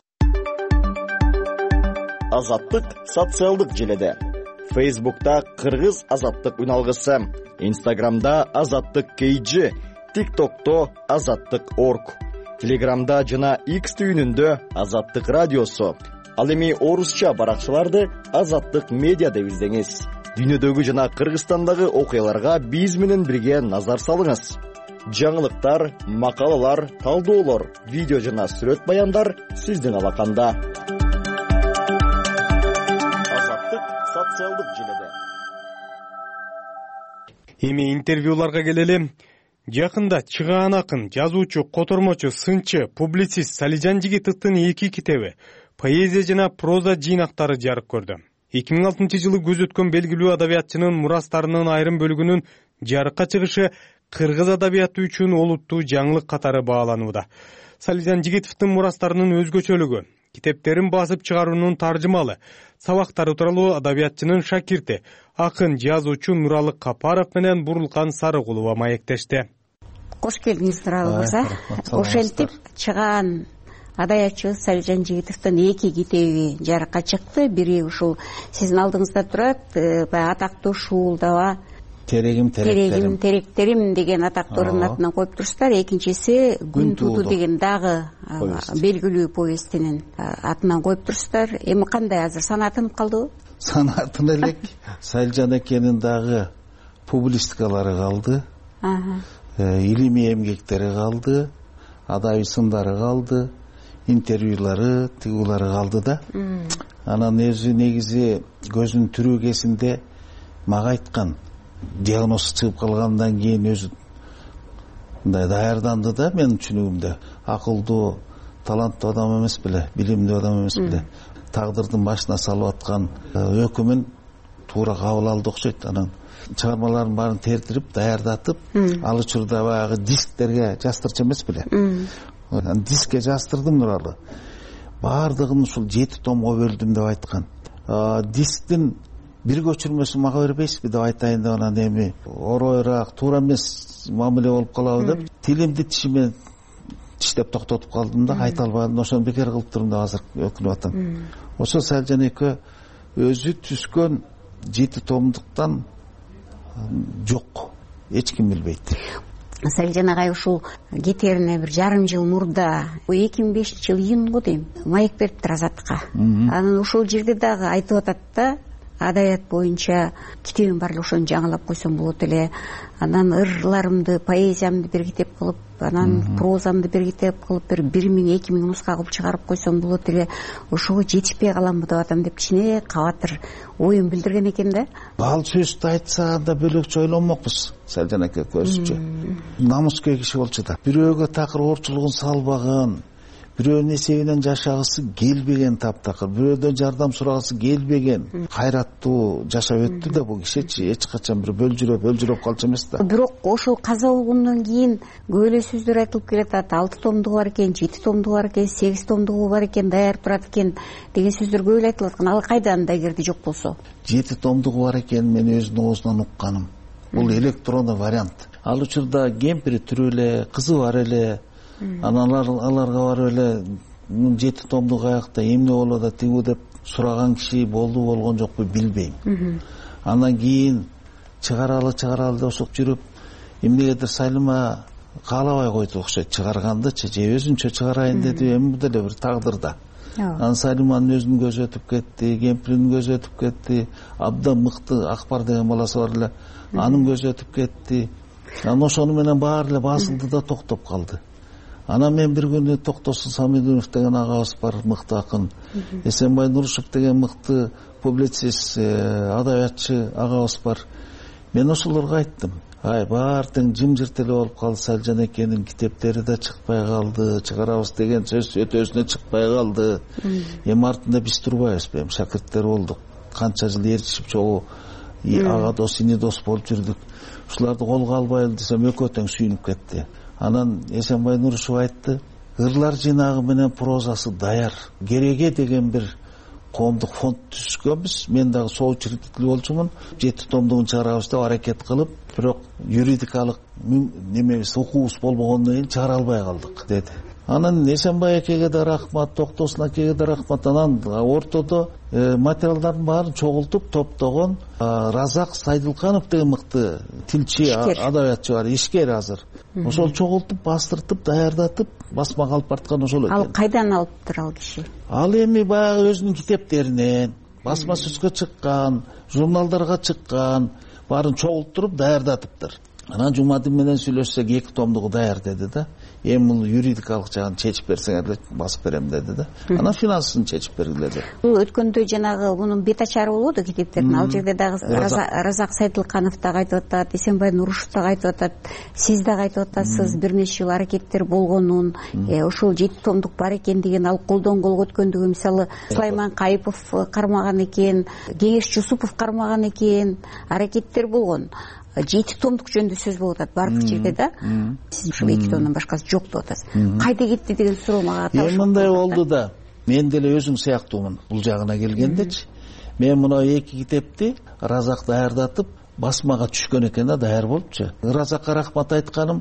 Азаттык социалдык желеде. Фейсбукта Кыргыз Азаттык үналгысы, Инстаграмда Азаттык кей джи, ТикТокто Азаттык точка орг, Телеграмда жана X түйүнүндө Азаттык радиосу. Ал эми орусча баракчаларды Азаттык медиа деп издеңиз. Дүйнөдөгү жана Кыргызстандагы окуяларга биз менен бирге назар салыңыз. Жаңылыктар, макалалар, талдоолор, видео жана сүрөт баяндар сиздин алаканда. Азаттык социалдык желеде. Эми интервьюларга келели. Жакында чыгаан акын, жазуучу, котормочу, сынчы, публицист Салижан Жигитовдун эки китеби, поэзия жана проза жыйнактары жарык көрдү. эки миң алтынчы жылы көз өткөн белгилүү адабиятчынын мурастарынын айрым бөлүгүнүн жарыкка чыгышы кыргыз адабияты үчүн олуттуу жаңылык катары бааланууда. Салижан Жигитовдун мурастарынын өзгөчөлүгү, китептерин басып чыгаруунун таржымалы, сабактары тууралуу адабиятчынын шакирти, акын, жазуучу Нуралы Капаров менен Бурулкан Сарыгулова маектешти. Кош келдиңиз, Нуралы мырза. Ошентип чыгаан адабиятчыбыз Салижан Жигитовдун эки китеби жарыкка чыкты. Бири ушул сиздин алдыңызда турат, баягы атактуу Шуулдаба Терегим теректерим теректерим деген атактоордун атынан коюп турсуздар. Экинчиси Күн тууду деген дагы белгилүү повестинин атынан коюп турсуздар. Эми кандай азыр санатынып калдыбы? Санатын элек. Салижан экенин дагы публистикалары калды. Илимий эмгектери калды, адабий сындары калды, интервьюлары, тыгуулары калды да. Анан өзү негизи көзүнүн түрүү кезинде мага айткан, диагноз чыгып калгандан кийин өзү мындай даярданды да, менин түшүнүгүмдө. Акылдуу, таланттуу адам эмес беле, билимдүү адам эмес беле. Тагдырдын башына салып аткан өкүмүн туура кабыл алды окшойт. Анан чыгармаларын баарын тертирип, даярдатып, ал учурда баягы дисктерге жастырчу эмес беле. дискке жаздырдым тууралуу баардыгын ушул жети томго бөлдүм деп айткан. Дисктин бир көчүрмөсүн мага бербейсизби деп айтайын деп анан эми оройраак туура эмес мамиле болуп калабы деп тилимди тишимен тиштеп токтотуп калдым да, айта албадым. Ошону бекер кылып турдум деп азыр өкүнүп атам. Ошо Салжан эке өзү түзгөн жети томдуктан жок, эч ким билбейт. Салжан агай ушул кетерине бир жарым жыл мурда эки миң бешинчи жыл июнго дейм маек бериптир Азаттыкка. Анан ошол жерде дагы айтып атат да, адаят боюнча китебим бар эле, ошону жаңылап койсом болот эле. Анан ырларымды, поэзиямды бир китеп кылып, анан прозамды бир китеп кылып, бир бир миң эки миң нуска кылып чыгарып койсом болот эле. Ошого жетишпей каламбы деп атам деп кичине кабатыр оюн билдирген экен да. Ал сөздү айтса анда бөлөкчө ойлонмокпуз. Салжан эке көзүчө намыскер киши болчу да. Бирөөгө такыр оорчулугун салбаган, бирөөнүн эсебинен жашагысы келбеген таптакыр, бирөөдөн жардам сурагысы келбеген, кайраттуу жашап өттү да бул кишичи. Эч качан бир бөлжүрөп бөлжүрөп калчу эмес да. Бирок ошол каза болгондон кийин көп эле сөздөр айтылып келатат. алты томдугу бар экен, жети томдугу бар экен, сегиз томдугу бар экен, даяр турат экен деген сөздөр көп эле айтылып аткан. Ал кайда анда эгерде жок болсо? жети томдугу бар экен мен өзүнүн оозунан укканым. Бул электрондуу вариант. Ал учурда кемпири түрү эле, кызы бар эле. Анан аларга барып эле жети томдук аякта эмне болот да тигүү деп сураган киши болду болгон жокпу билбейм. Андан кийин чыгаралы чыгаралы деп ошоп жүрүп эмнегедир Салима каалабай койду окшойт чыгаргандычы, же өзүнчө чыгарайын деди, эми бул деле бир тагдырда. Анан Салиманын өзүнүн көзү өтүп кетти, кемпиринин көзү өтүп кетти, абдан мыкты Акбар деген баласы бар эле, анын көзү өтүп кетти. Анан ошону менен баары эле басылды да токтоп калды. Анан мен бир күнү Токтосун Самидунов деген агабыз бар, мыкты акын, Эсенбай Нурушев деген мыкты публицист, адабиятчы агабыз бар. Мен ошолорго айттым, ай баары тең жымжырт эле болуп калды, Салжан экенин китептери да чыкпай калды, чыгарабыз деген сөз өтөсүнө чыкпай калды. Эми артында биз турбайбызбы, эми шакирттер болдук, канча жыл ээрчишип чогуу ага дос, ини дос болуп жүрдүк. Ушуларды колго албайлы десем экөө тең сүйүнүп кетти. Анан Эсенбай Нурушев айтты, ырлар жыйнагы менен прозасы даяр. Кереге деген бир коомдук фонд түзгөнбүз. Мен дагы соучредитель болчумун. жети томдугун чыгарабыз деп аракет кылып, бирок юридикалык немебиз, укуубуз болбогондон кийин чыгара албай калдык деди. Анан Эсенбай экеге да рахмат, Токтосун акеге да рахмат. Анан ортодо материалдардын баарын чогултуп топтогон Разак Сайдылканов деген мыкты тилчи, адабиятчы бар, ишкер азыр. Ошол чогултуп, бастыртып, даярдатып, басмага алып барткан ошол экен. Ал кайдан алыптыр ал киши? Ал эми баягы өзүнүн китептеринен, басма сөзгө чыккан, журналдарга чыккан, баарын чогултуруп даярдатыптыр. Анан Жумадин менен сүйлөшсөк эки томдугу даяр деди да. Эми бул юридикалык жагын чечип берсеңер эле басып берем деди да. Анан финансын чечип бергиле деп. Бул өткөндө жанагы мунун бет ачары болду китептердин. Ал жерде дагы Разак Сайдылканов дагы айтып атат, Эсенбай Нурушев дагы айтып атат, сиз дагы айтып атасыз, бир нече жыл аракеттер болгонун, ошол жети томдук бар экен деген, ал колдон колго өткөндүгү, мисалы Сулайман Кайыпов кармаган экен, Кеңеш Жусупов кармаган экен, аракеттер болгон. жети томдук жөнүндө сөз болуп атат баардык жерде да. Сиз ушул эки томдон башкасы жок деп атасыз. Кайда кетти деген суроо мага эми мындай болду да. Мен деле өзүң сыяктуумун бул жагына келгендечи. Мен мына эки китепти Разак даярдатып басмага түшкөн экен да, даяр болупчу. Разакка рахмат айтканым,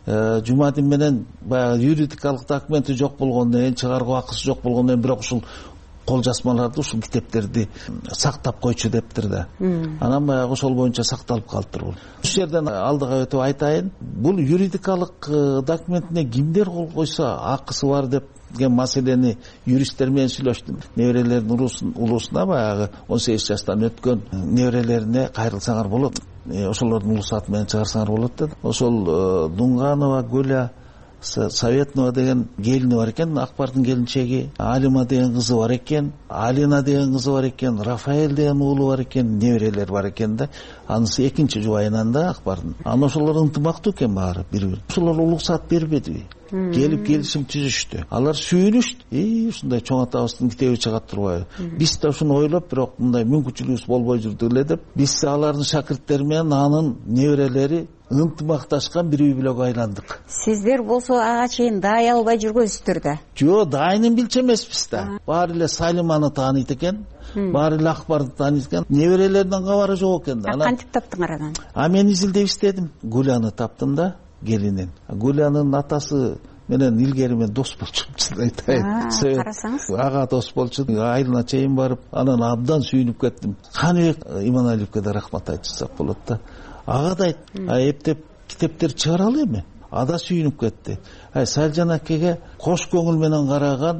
Жумадин менен баягы юридикалык документи жок болгондон кийин, чыгаруу акысы жок болгондон кийин, бирок ушул кол жазмаларды, ушул китептерди сактап койчу дептир да. Анан баягы ошол боюнча сакталып калыптыр бул. Ушул жерден алдыга өтүп айтайын, бул юридикалык документине кимдер кол койсо акысы бар деп деген маселени юристтер менен сүйлөштүм. Неберелердин улусуна баягы он сегиз жаштан өткөн неберелерине кайрылсаңар болот. Ошолордун улус аты менен чыгарсаңар болот деди. Ошол Дунганова Гүля Советнова деген келини бар экен, Акбардын келинчеги, Алима деген кызы бар экен, Алина деген кызы бар экен, Рафаэль деген уулу бар экен, неберелер бар экен да. Анысы экинчи жубайынан да Акбардын. Аны ошолор ынтымактуу экен баары бири-бири. Ошолор уруксат бербедиби? келип келишим түзүштү. Алар сүйүнүштү. И ушундай чоң атабыздын китеби чыгат турбайбы? Биз да ушуну ойлоп, бирок мындай мүмкүнчүлүгүбүз болбой жүрдү эле деп, биз алардын шакирттери менен анын неберелери ынтымакташкан бир үй бүлөгө айландык. Сиздер болсо ага чейин даай албай жүргөнсүздөр да. Жок, дайынын билчү эмеспиз да. Баары эле Салиманы тааныйт экен, баары эле Акбарды тааныйт экен. Неберелеринин кабары жок экен да. Кантип таптыңар анан? А мен изилдеп издедим. Гуляны таптым да, келинин. Гулянын атасы менен илгери мен дос болчумун, айтайын. Карасаңыз? Ага дос болчу. Айылына чейин барып, анан абдан сүйүнүп кеттим. Каныбек Иманалиевке да рахмат айтсак болот да. Ага да айт, а эптеп китептер чыгаралы эми. Ада сүйүнүп кетти. Ай Салжан акеге кош көңүл менен караган,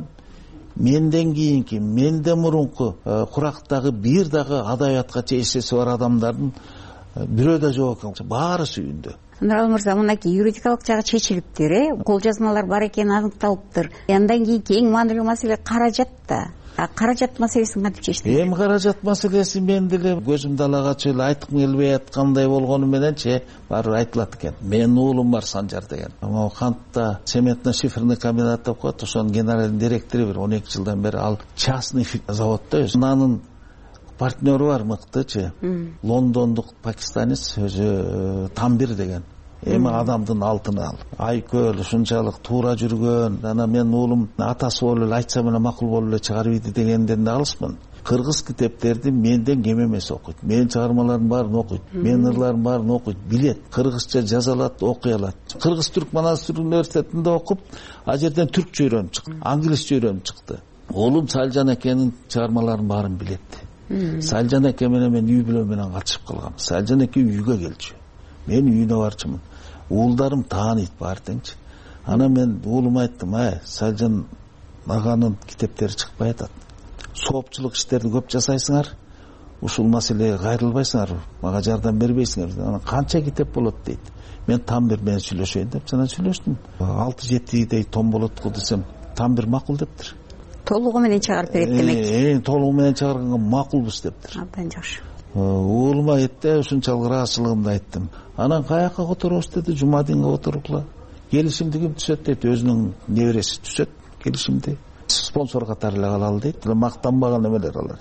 менден кийинки, менден мурунку курактагы бир дагы адабиятка чейшеси бар адамдардын бирөө да жок экен. Баары сүйүндү. Нуралы мырза, мынакей юридикалык жагы чечилиптир, э? Кол жазмалар бар экени аныкталыптыр. Андан кийинки эң маанилүү маселе каражат да. А каражат маселесин кантип чечтиңер? Эми каражат маселеси мен деле көзүмдү ала качып эле айткым келбей аткандай болгону мененчи баары айтылат экен. Менин уулум бар Санжар деген. Могу кантта цементно-шиферный комбинат деп коет, ошонун генеральный директору бир он эки жылдан бери ал частный заводдо өзү. Анын партнеру бар мыктычы. Лондондук пакистанец өзү Тамбир деген. Эми адамдын алтыны ал. Айкөл ушунчалык туура жүргөн, анан менин уулум атасы болуп эле айтса менен макул болуп эле чыгарып ийди дегенден да алысмын. Кыргыз китептерди менден кем эмес окуйт. Менин чыгармаларымдын баарын окуйт. Менин ырларымдын баарын окуйт, билет. Кыргызча жаза алат, окуй алат. Кыргыз-Түрк Манастыр университетинде окуп, а жерден түркчө үйрөнүп чыкты, англисче үйрөнүп чыкты. Уулум Салжан акенин чыгармаларынын баарын билет. Салжан аке менен мен үй бүлө менен катышып калгам. Салжан аке үйгө келчү. Мен үйүнө барчумун. Уулдарым тааныйт баары теңчи. Анан мен уулума айттым, ай, Салжан аганын китептери чыкпай атат. Соопчулук иштерди көп жасайсыңар, ушул маселеге кайрылбайсыңар, мага жардам бербейсиңер. Анан канча китеп болот дейт. Мен Тамбир менен сүйлөшөйүн деп жана сүйлөштүм. алты жетидей том болот го десем, Тамбир макул дептир. Толугу менен чыгарып берет демек. Э, толугу менен чыгарганга макулбуз дептир. Абдан жакшы. Уулума айтты, ушунчалык ыраазычылыгымды айттым. Анан каяка которобуз деди, Жумадинге которгула. Келишимди ким түзөт дейт, өзүнүн небереси түзөт келишимди. Спонсор катары эле калалы дейт, мактанбаган эмелер алар.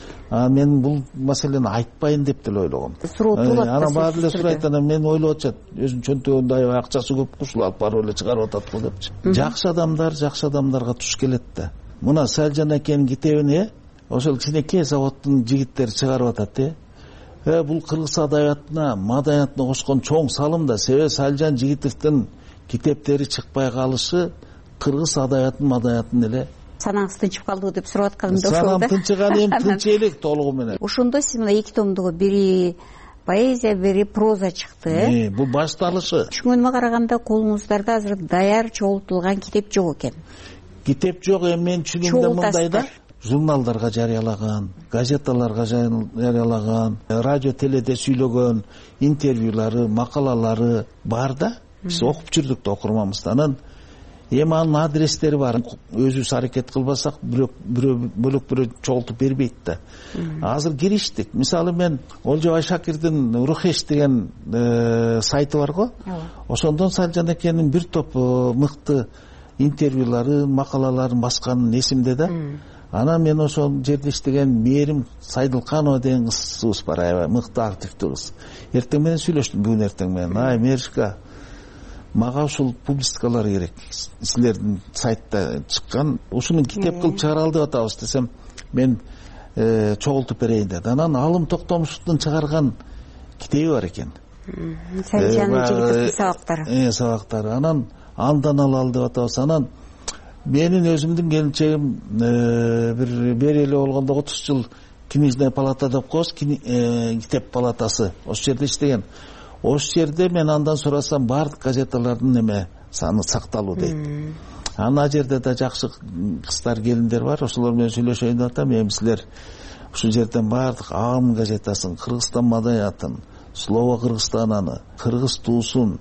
А мен бул маселени айтпайын деп деле ойлогом. Суроо туулат. Анан баары эле сурайт, анан мен ойлоп атышат, өзүнүн чөнтөгүндө аябай акчасы көп, ушул алып барып эле чыгарып атат го депчи. Жакшы адамдар, жакшы адамдарга туш келет да. Мына Салжан акенин китебини ошол кичинекей заводдун жигиттери чыгарып атат, э. Э, бул кыргыз адабиятына, маданиятына кошкон чоң салым да. Себеби Салжан Жигитовдун китептери чыкпай калышы кыргыз адабиятынын, маданиятынын эле санаңыз тынчып калдыбы деп сурап атканымда ошол да. Санам тынчыган, эми тынч элек толугу менен. Ошондо сиз мына эки томдугу бири поэзия, бири проза чыкты, э? Бул башталышы. Түшүнгөнүмө караганда колуңуздарда азыр даяр чогултулган китеп жок экен. Китеп жок, эми мен түшүнүмдө мындай да. Журналдарга жарыялаган, газеталарга жарыялаган, радио теледе сүйлөгөн интервьюлары, макалалары бар да. Биз окуп жүрдүк да окурманбызды. Анан эми анын адрестери бар. Өзүбүз аракет кылбасак, бирок бөлөк бирөө чогултуп бербейт да. Азыр кириштик. Мисалы мен Олжобай Шакирдин Рухеш деген сайты бар го. Ошондон Салжан акенин бир топ мыкты интервьюлары, макалаларын басканын эсимде да. Анан мен ошол жерде иштеген Мээрим Сайдылканова деген кызыбыз бар, аябай мыкты активдүү кыз. Эртең менен сүйлөштүм, бүгүн эртең менен. Ай, Мээришка, мага ушул публистикалар керек. Силердин сайтта чыккан, ушуну китеп кылып чыгаралы деп атабыз десем, мен чогултуп берейин деди. Анан Алым Токтомушевдун чыгарган китеби бар экен. Салжан Жигитовдун сабактары. Э, сабактары. Анан андан алалы деп атабыз. Анан менин өзүмдүн келинчегим бир бери эле болгондо отуз жыл книжная палата деп коебуз, китеп палатасы. Ошол жерде иштеген. Ошол жерде мен андан сурасам, баардык газеталардын эме саны сакталуу дейт. Ана жерде да жакшы кыздар, келиндер бар. Ошолор менен сүйлөшөйүн деп атам. Эми силер ушул жерден баардык Ам газетасын, Кыргызстан маданиятын, Слово Кыргызстананы, Кыргыз туусун,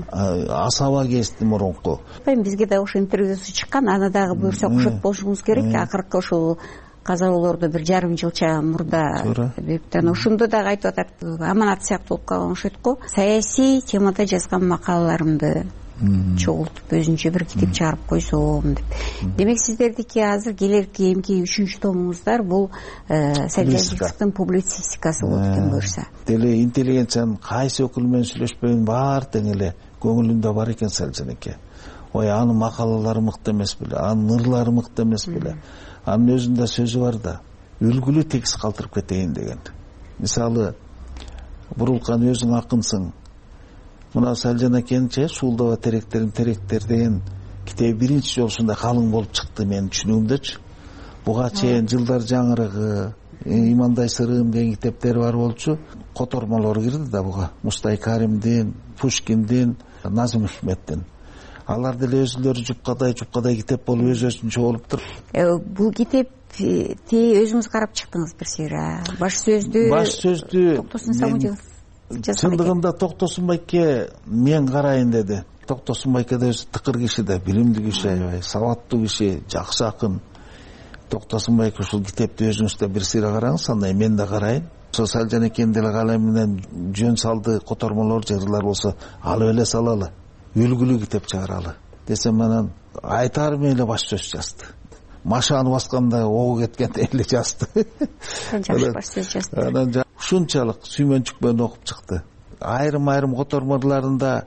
Асаба гезити мурунку. Бизге да ошо интервьюсу чыккан, аны дагы буюрса окушуп болушубуз керек. Акыркы ошол казалоолорду бир жарым жылча мурда бериптен ошондо дагы айтып атат, аманат сыяктуу болуп калган окшойт го. Саясий темада жазган макалаларымды чогултуп өзүнчө бир китеп чыгарып койсом деп. Демек сиздердики азыр келерки эмки үчүнчү томуңуздар бул Салижан Жигитовдун публицистикасы болот экен буюрса. Деле интеллигенциянын кайсы өкүлү менен сүйлөшпөйүн баары тең эле көңүлүндө бар экен Салижан эке. Ой, анын макалалары мыкты эмес беле, анын ырлары мыкты эмес беле, анын өзүндө сөзү бар да, үлгүлүү текст калтырып кетейин деген. Мисалы, Бурулкан өзүң акынсың. Мына Салижан экенчи Суулдаба теректерин теректер деген китеби биринчи жолу ушундай калың болуп чыкты менин түшүнүгүмдөчү. Буга чейин Жылдар жаңырыгы, Имандай сырым деген китептери бар болчу. Котормолор кирди да буга. Мустай Каримдин, Пушкиндин, Назым Хикметтин. Алар деле өзүлөрү жупкадай жупкадай китеп болуп өз-өзүнчө болуптур. Бул китепти өзүңүз карап чыктыңыз бир сыйра. Баш сөздү Баш сөздү Токтосун Самудилов чындыгында Токтосун байке мен карайын деди. Токтосун байке да өзү тыкыр киши да, билимдүү киши, аябай сабаттуу киши, жакшы акын. Токтосун байке ушул китепти өзүңүз да бир сыйра караңыз, андай мен да карайын. Ошо Салижан экен деле калем менен жөн салды котормолор, жырлар болсо алып эле салалы. Үлгүлүү китеп чыгаралы десем, анан айтарым эле баш сөз жазды. Машаны басканда ого кеткендей эле жазды. Жакшы баш сөз жазды. Анан ушунчалык сүймөнчүк менен окуп чыкты. Айрым-айрым котормолорунда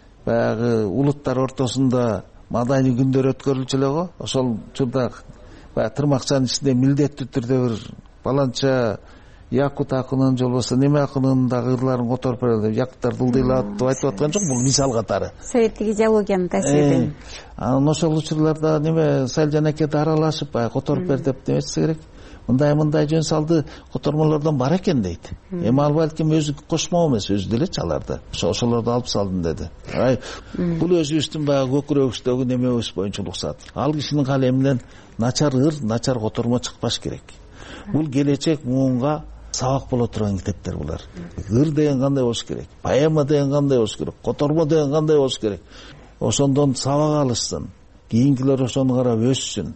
баягы улуттар ортосунда маданий күндөр өткөрүлчү эле го. Ошол учурда баягы тырмакчанын ичинде милдеттүү түрдө бир баланча Якут акынын же болбосо неме акынын дагы ырларын которуп берди. Якуттар дылдыйлап деп айтып аткан жок, бул мисал катары. Советтик идеологиянын таасиринен. Анан ошол учурларда неме Салижан эке да аралашып баягы которуп бер деп демесе керек. Мындай-мындай жөн салды котормолордон бар экен дейт. Эми ал балким өзү кошмо эмес, өзү деле чаларды. Ошолорду алып салдым деди. Ай, бул өзүбүздүн баягы көкүрөгүбүздөгү немебиз боюнча уруксат. Ал кишинин калеминен начар ыр, начар котормо чыкпаш керек. Бул келечек муунга сабак боло турган китептер булар. Ыр деген кандай болуш керек, поэма деген кандай болуш керек, котормо деген кандай болуш керек. Ошондон сабак алышсын, кийинкилер ошону карап өссүн.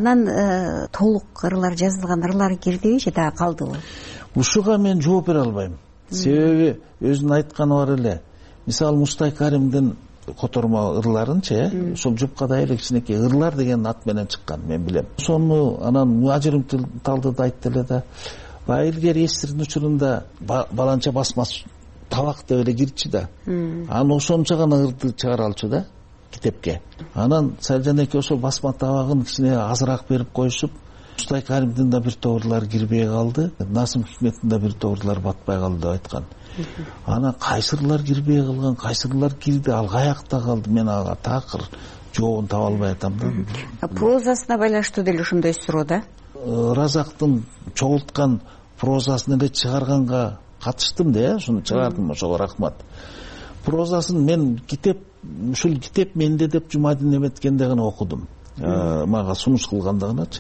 Анан толук ырлар жазылган ырлар кирдиби же дагы калдыбы? Ушуга мен жооп бере албайм. Себеби өзүнүн айтканы бар эле. Мисалы Мустай Каримдин котормо ырларынчы, ошол жупкадай эле кичинекей ырлар деген ат менен чыккан, мен билем. Ошону анан ажырым талды да айтты эле да. Баягы илгери эсирдин учурунда баланча басмас табак деп эле кирчи да. Анан ошончо гана ырды чыгара алчу да китепке. Анан Салижан эке ошол басма табагын кичине азыраак берип коюшуп, Мустай Каримдин да бир тоорлары кирбей калды, Назым Хикметтин да бир тоорлары батпай калды деп айткан. Анан кайсырлар кирбей калган, кайсырлар кирди, ал каякта калды, мен ага такыр жообун таба албай атам да. Прозасына байланыштуу деле ошондой суроо да. Разактын чогулткан прозасын эле чыгарганга катыштым да, ошону чыгардым, ошого рахмат. Прозасын мен китеп, ушул китеп менде деп Жумадин эметкенде гана окудум. Мага сунуш кылганда ганачы.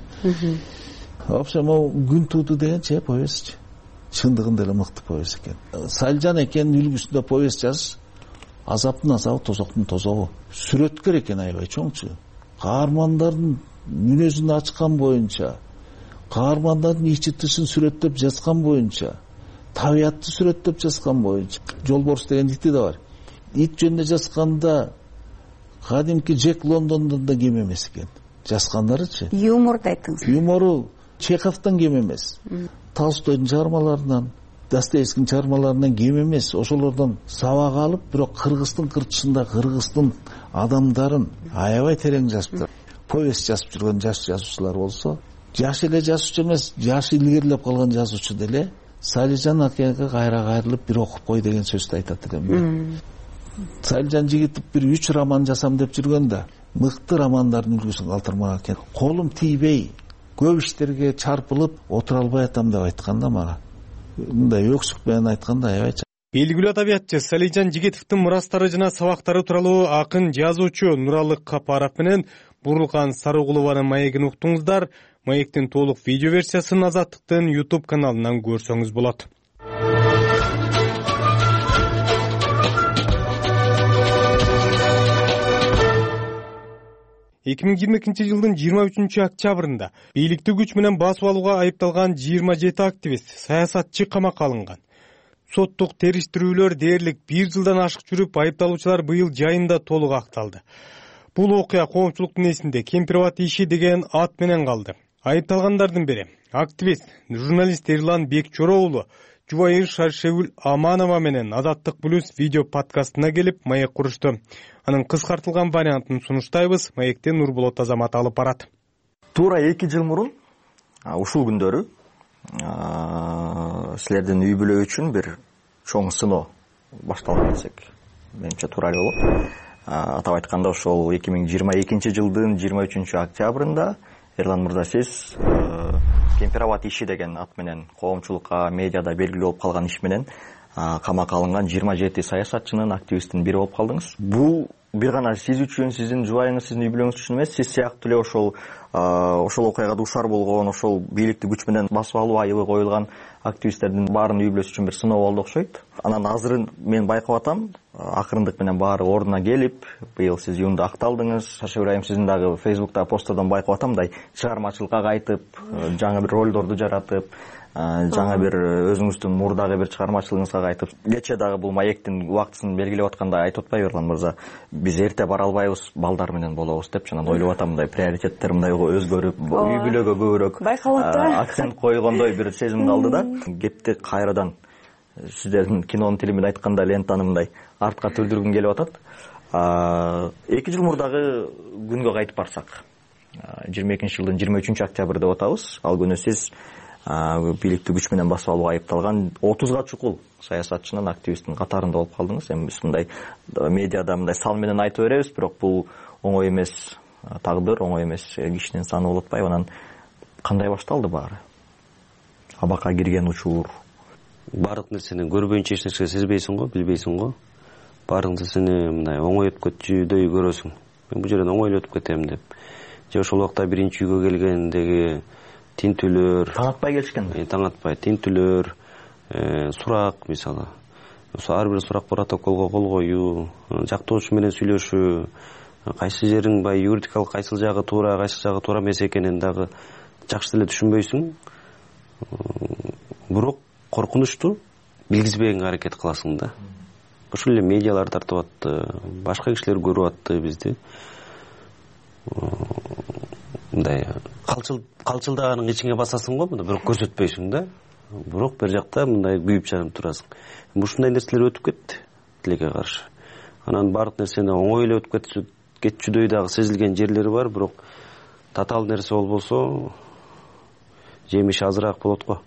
Вообще могу күн тууду дегенчи повесть. Чындыгында эле мыкты повесть экен. Салижан экенин үлгүсүндө повесть жазыш азаптын азабы, тозоктун тозогу. Сүрөткөр экен аябай чоңчу. Каармандардын мүнөзүн ачкан боюнча, каармандардын ичи тышын сүрөттөп жазган боюнча, табиятты сүрөттөп жазган боюнча. Жолборс деген ити да бар. Ит жөнүндө жазганда кадимки Джек Лондондон да кем эмес экен. Жазгандарычы. Юморду айттыңыз. Юмору Чеховдон кем эмес. Толстойдун чыгармаларынан, Достоевскийдин чыгармаларынан кем эмес. Ошолордон сабак алып, бирок кыргыздын кырчысында кыргыздын адамдарын аябай терең жазыптыр. Повесть жазып жүргөн жаш жазуучулар болсо, жаш эле жазуучу эмес, жашы илгерилеп калган жазуучу деле Салижан акеге кайра кайрылып бир окуп кой деген сөздү айтат элем. Салижан Жигитов бир үч роман жасам деп жүргөндө мыкты романдардын үлгүсүн калтырмаган экен. Колум тийбей, көп иштерге чарпылып отура албай атам деп айтканда мага. Мындай өксүк менен айтканда аябай. Белгилүү адабиятчы Салижан Жигитовдун мурастары жана сабактары тууралуу акын жазуучу Нуралы Капаров менен Бурулкан Сарыгулованын маегин уктуңуздар. Маектин толук видео версиясын Азаттыктын YouTube каналынан көрсөңүз болот. эки миң жыйырма экинчи жылдын жыйырма үчүнчү октябрында бийликти күч менен басып алууга айыпталган жыйырма жети активист, саясатчы камакка алынган. соттук териштирүүлөр дээрлик бир жылдан ашык жүрүп, айыпталуучулар быйыл жайында толук акталды. Бул окуя коомчулуктун эсинде Кемпирабад иши деген ат менен калды. Айыпталгандардын бири активист, журналист Эрлан Бекчоро уулу Жубайыр Шаршевүл Аманова менен Азаттык Плюс видео подкастына келип маек курушту. Анын кыскартылган вариантын сунуштайбыз. Маектен Нурболот Азамат алып барат. Туура эки жыл мурун ушул күндөрү силердин үй бүлө үчүн бир чоң сыноо башталган десек менимче туура эле болот. Атап айтканда ошол эки миң жыйырма экинчи жылдын жыйырма үчүнчү октябрында Эрлан мырза сиз Кемпирабад иши деген ат менен коомчулукка медиада белгилүү болуп калган иш менен камакка алынган жыйырма жети саясатчынын, активисттин бири болуп калдыңыз. Бул бир гана сиз үчүн, сиздин жубайыңыз, сиздин үй бүлөңүз үчүн эмес, сиз сыяктуу эле ошол ошол окуяга дуушар болгон, ошол бийликти күч менен басып алуу айыбы коюлган активисттердин баарынын үй бүлөсү үчүн бир сыноо болду окшойт. Анан азыр мен байкап атам, акырындык менен баары ордуна келип, быйыл сиз июнда акталдыңыз. Шаршевүл айым, сиздин дагы Фейсбуктагы посттардан байкап атам, мындай чыгармачылыкка кайтып, жаңы бир ролдорду жаратып, жаңа бир өзүңүздүн мурдагы бир чыгармачылыгыңызга кайтып, кече дагы бул маектин убактысын белгилеп атканда айтып атпайбы Эрлан мырза, биз эрте бара албайбыз, балдар менен болобуз деп, жана ойлоп атам, мындай приоритеттер мындай өзгөрүп, үй бүлөгө көбүрөөк акцент койгондой бир сезим калды да. Кепти кайрадан сиздердин кинонун тили менен айтканда лентаны мындай артка түрдүргүм келип атат. эки жыл мурдагы күнгө кайтып барсак, жыйырма экинчи жылдын жыйырма үчүнчү октябрь деп атабыз. Ал күнү сиз бийликти күч менен басып алууга айыпталган отузга чукул саясатчынын, активисттин катарында болуп калдыңыз. Эми биз мындай медиада мындай сан менен айтып беребиз, бирок бул оңой эмес тагдыр, оңой эмес кишинин саны болуп атпайбы. Анан кандай башталды баары? Абакка кирген учур. Бардык нерсени көрбөйүнчө эч нерсе сезбейсиң го, билбейсиң го. Бардык нерсени мындай оңой өтүп кетчүдөй көрөсүң. Мен бул жерден оңой эле өтүп кетем деп. Же ошол убакта биринчи үйгө келгендеги тинтүүлөр, таң атпай келишкен. Таң атпай, тинтүүлөр, сурак мисалы. Ошо ар бир сурак протоколго кол коюу, жактоочу менен сүйлөшүү, кайсы жериң бай юридикалык кайсыл жагы туура, кайсыл жагы туура эмес экенин дагы жакшы эле түшүнбөйсүң. Бирок коркунучту билгизбегенге аракет кыласың да. Ошол эле медиалар тартып атты, башка кишилер көрүп атты бизди. Мындай калчыл калчылдаганын ичиңе басасың го, мына бирок көрсөтпөйсүң да. Бирок бер жакта мындай күйүп чыгып турасың. Ушундай нерселер өтүп кетти тилекке каршы. Анан бардык нерсени оңой эле өтүп кетчүдөй дагы сезилген жерлери бар, бирок татаал нерсе болбосо жемиши азыраак болот го.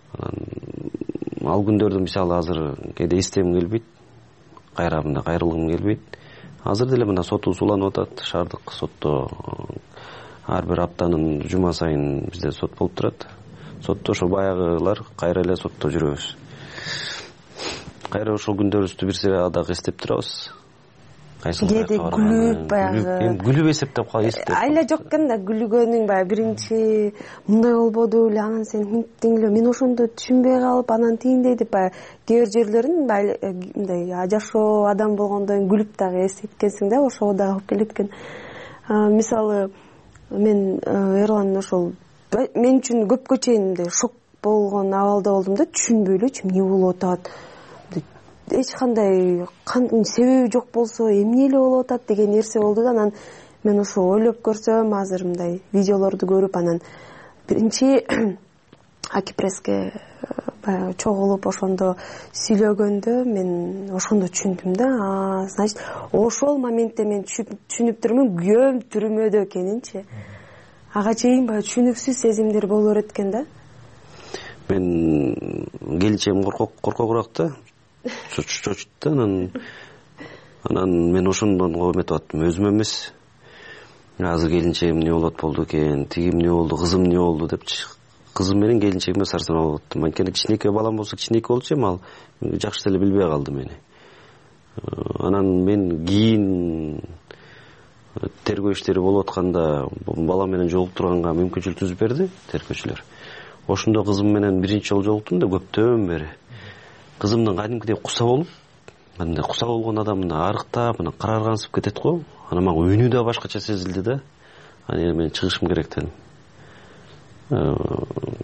Ал күндөрдү мисалы азыр кээде эстегим келбейт, кайра мында кайрылгым келбейт. Азыр деле мына сотубуз уланып атат, шаардык сотто ар бир аптанын жума сайын бизде сот болуп турат. Сотто ошо баягылар кайра эле сотто жүрөбүз. Кайра ошол күндөрүбүздү бир сыйра дагы эстеп турабыз. Кээде күлүп баягы күлүп эсептеп калып эстеп. Айла жок экен да, күлгөнүң баягы биринчи мындай болбоду эле, анан сен мынтиң эле, мен ошондо түшүнбөй калып, анан тигиндей деп баягы кээ бир жерлерин мындай жашоо адам болгондон күлүп дагы эсеткенсиң да, ошого дагы алып келет экен. Мисалы мен Эрлан ошол мен үчүн көпкө чейин мындай шок болгон абалда болдум да, түшүнбөй элечүм эмне болуп атат. Эч кандай себеби жок болсо эмне эле болуп атат деген нерсе болду да. Анан мен ошо ойлоп көрсөм, азыр мындай видеолорду көрүп, анан биринчи Акипресске баягы чогулуп ошондо сүйлөгөндө мен ошондо түшүндүм да. А, значит, ошол моментте мен түшүнүп турмун күйөөм түрмөдө экенинчи. Ага чейин баягы түшүнүксүз сезимдер боло берет экен да. Мен келинчегим коркок коркогураак да. Чочут да, анан анан мен ошондон эметип аттым, өзүм эмес. Азыр келинчегим эмне болот болду экен, тиги эмне болду, кызым эмне болду депчи. Кызым менен келинчегиме сарсанаа болуп аттым. Анткени кичинекей балам болсо кичинекей болчу, эми ал жакшы эле билбей калды мени. Анан мен кийин тергөө иштери болуп атканда балам менен жолуктурганга мүмкүнчүлүк түзүп берди тергөөчүлөр. Ошондо кызым менен биринчи жолу жолуктум да, көптөн бери. Кызымдын кадимкидей куса болуп, мындай куса болгон адам мына арыктап, мына караргансып кетет го. Анан мага үнү да башкача сезилди да. Анан мен чыгышым керек дедим.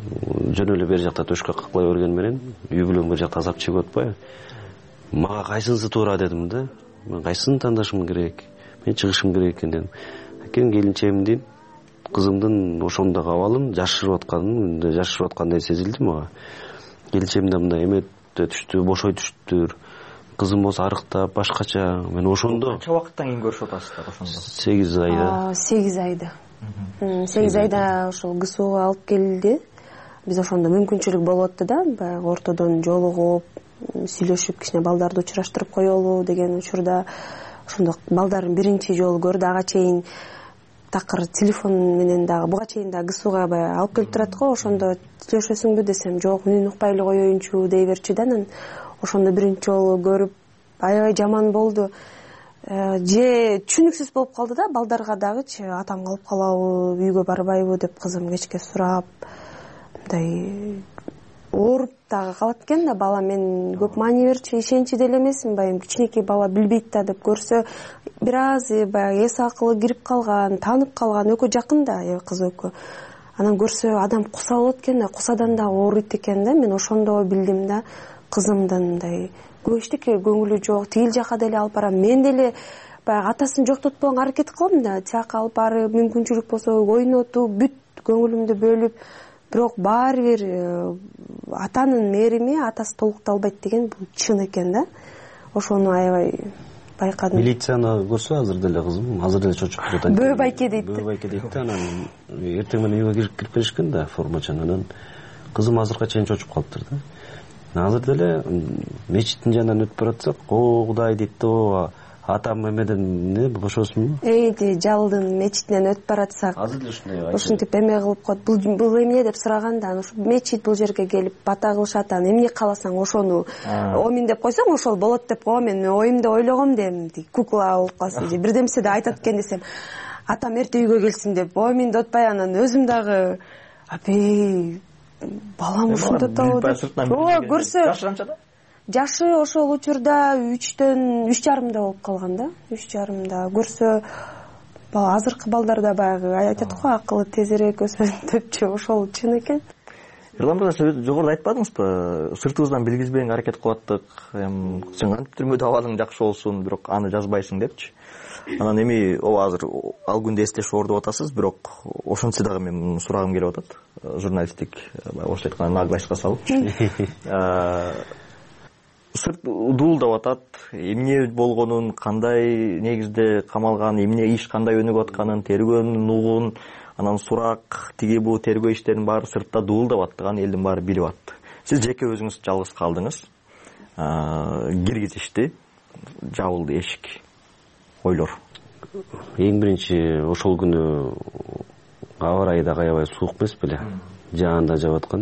жөн эле бери жакта төшкө каклай берген менен үй бүлөм бери жакта азап чегип атпайбы. Мага кайсынысы туура дедим да. Мен кайсысын тандашым керек? Мен чыгышым керек экен дедим. Экен келинчегимдин, кызымдын ошондогу абалын жашырып атканын, жашырып аткандай сезилди мага. Келинчегим да мындай эметте түштү, бошой түштүр. Кызым болсо арыктап, башкача. Мен ошондо канча убакыттан кийин көрүшүп атасыздар ошондо? сегиз айда. сегиз айда. сегиз айда ошол ГСУга алып келди. Биз ошондо мүмкүнчүлүк болуп атты да, баягы ортодон жолугуп, сүйлөшүп кичине балдарды учураштырып коелу деген учурда ошондо балдарын биринчи жолу көрдү. Ага чейин такыр телефон менен дагы буга чейин дагы ГСУга баягы алып келип турат го. Ошондо сүйлөшөсүңбү десем, жок, үнүн укпай эле коеюнчу дей берчү да. Анан ошондо биринчи жолу көрүп аябай жаман болду. Же түшүнүксүз болуп калды да, балдарга дагычы атам калып калабы, үйгө барбайбы деп кызым кечке сурап, мындай ооруп дагы калат экен да бала. Мен көп маани берчү, ишенчи деле эмесмин, баягы кичинекей бала билбейт да деп көрсө бир аз баягы эс акылы кирип калган, таанып калган, экөө жакын да, аябай кыз экөө. Анан көрсө адам куса болот экен да, кусадан да ооруйт экен да. Мен ошондо билдим да, кызымдын мындай көп эчтеке көңүлү жок, тигил жака деле алып барам. Мен деле баягы атасын жоктотпогонго аракет кылам да, тияка алып барып, мүмкүнчүлүк болсо ойнотуп, бүт көңүлүмдү бөлүп, бирок баары бир атанын мээрими атасы толукталбайт деген бул чын экен да. Ошону аябай байкадым. Милицияны көрсө азыр деле кызым, азыр деле чочуп турат. Бөө байке дейт. Бөө байке дейт да. Анан эртең менен үйгө кирип келишкен да, формачан. Анан кызым азыркыга чейин чочуп калыптыр да. Азыр деле мечиттин жанынан өтүп баратсак, о Кудай дейт да, атам эмеден эмне бошосунбу? Эйди жалдын мечитинен өтүп баратсак, азыр деле ушундай ушинтип эме кылып коет. Бул бул эмне деп сураганда, аны ушу мечит бул жерге келип бата кылышат, аны эмне кааласаң ошону омин деп койсоң ошол болот деп коем. Мен оюмда ойлогом дем, кукла болуп калсын же бирдемсе да айтат экен десем, атам эрте үйгө келсин деп омин деп атпай, анан өзүм дагы апей балам ушунда табы. Ооба, көрсө жашы канчада? Жашы ошол учурда үчтөн үч жарымда болуп калган да. үч жарымда. Көрсө бала азыркы балдарда баягы айтат го, акылы тезирээк өсөт депчи, ошол чын экен. Эрлан мырза, сиз жогоруда айтпадыңызбы? Сыртыбыздан билгизбең аракет кылып аттык. Сен кантип түрмөдө абалың жакшы болсун, бирок аны жазбайсың депчи. Анан эми ооба азыр ал күндү эстешип ордуп атасыз, бирок ошентсе дагы мен сурагым келип атат. Журналисттик орусча айтканда наглость салып. Сырт дуулдап атат, эмне болгонун, кандай негизде камалган, эмне иш кандай өнүгүп атканын, тергөөнүн угун, анан сурак, тиги бул тергөө иштеринин баары сыртта дуулдап аттыган элдин баары билип атты. Сиз жеке өзүңүз жалгыз калдыңыз. Киргизишти, жабылды эшик. Ойлор. Эң биринчи ошол күнү аба ырайы да аябай суук эмес беле? Жаанда жаап аткан.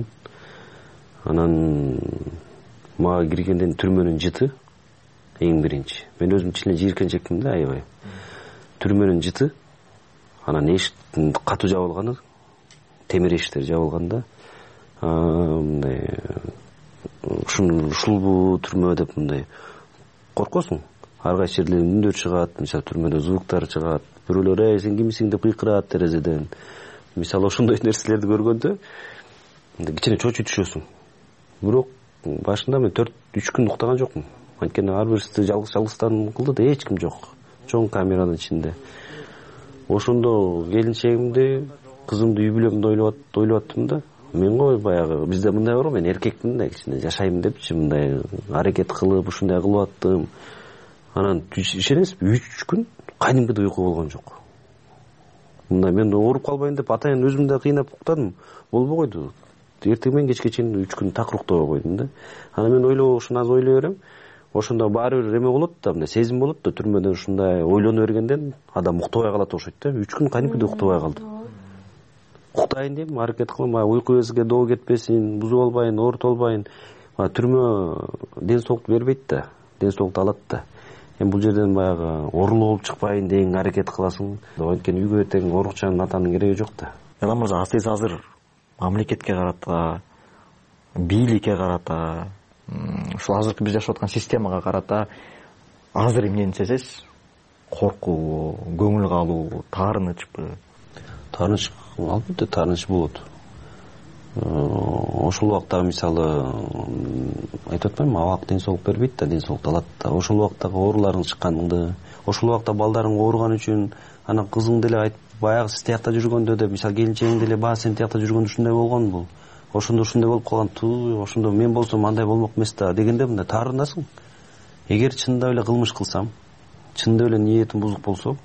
Анан мага киргенден түрмөнүн жыты эң биринчи. Мен өзүм кичине жийиркенчекмин да аябай. Түрмөнүн жыты, анан эшиктин катуу жабылганы, темир эшиктер жабылган да. Мындай ушул ушулбу түрмө деп мындай коркосуң. Ар кайсы жерлерден үндөр чыгат, мисалы түрмөдө звуктар чыгат. Бирөөлөр "Эй, сен кимсиң?" деп кыйкырат терезеден. Мисалы ошондой нерселерди көргөндө кичине чочуй түшөсүң. Бирок башында мен төрт үч күн уктаган жокмун. Анткени ар биристи жалгыз жалгыздан кылды да, эч ким жок. Чоң камеранын ичинде. Ошондо келинчегимди, кызымды, үй бүлөмдү ойлоп ойлоп аттым да. Мен го баягы бизде мындай бар го, мен эркекмин да, кичине жашайм депчи мындай аракет кылып, ушундай кылып аттым. Анан ишенесизби, үч күн кадимкидей уйку болгон жок. Мындай мен ооруп калбайын деп атайын өзүм да кыйнап уктадым. Болбой койду. Эртең менен кечке чейин үч күн такыр уктобой койдум да. Анан мен ойлоо, ушуну аз ойлой берем. Ошондо баары бир эме болот да, мындай сезим болот да, түрмөдө ушундай ойлоно бергенден адам уктобой калат окшойт да. үч күн кадимкидей уктобой калдым. Уктайын дейм, аракет кылам, уйку безге доо кетпесин, бузуп албайын, оорутуп албайын. Түрмө ден соолукту бербейт да, ден соолукту алат да. Эми бул жерден баягы орлуу болуп чыкпайын деген аракет кыласың. Анткени үйгө эртең орукчанын атанын кереги жок да. Эрлан мырза, сиз азыр мамлекетке карата, бийликке карата, ушул азыркы биз жашап аткан системага карата азыр эмнени сезесиз? Коркуу, көңүл калуу, таарынычпы? Таарыныч, албетте таарыныч болот. ошол убакта мисалы айтып атпаймынбы, абак ден соолук бербейт да, ден соолукту алат да. Ошол убактагы ооруларың чыкканыңды, ошол убакта балдарың ооруган үчүн анан кызың деле айтып, баягы сиз тиякта жүргөндө деп, мисалы келинчегиң деле баягы сен тиякта жүргөндө ушундай болгон бул. Ошондо ушундай болуп калган, туу, ошондо мен болсом андай болмок эмес да дегенде мындай таарынасың. Эгер чынында эле кылмыш кылсам, чынында эле ниетим бузук болсо,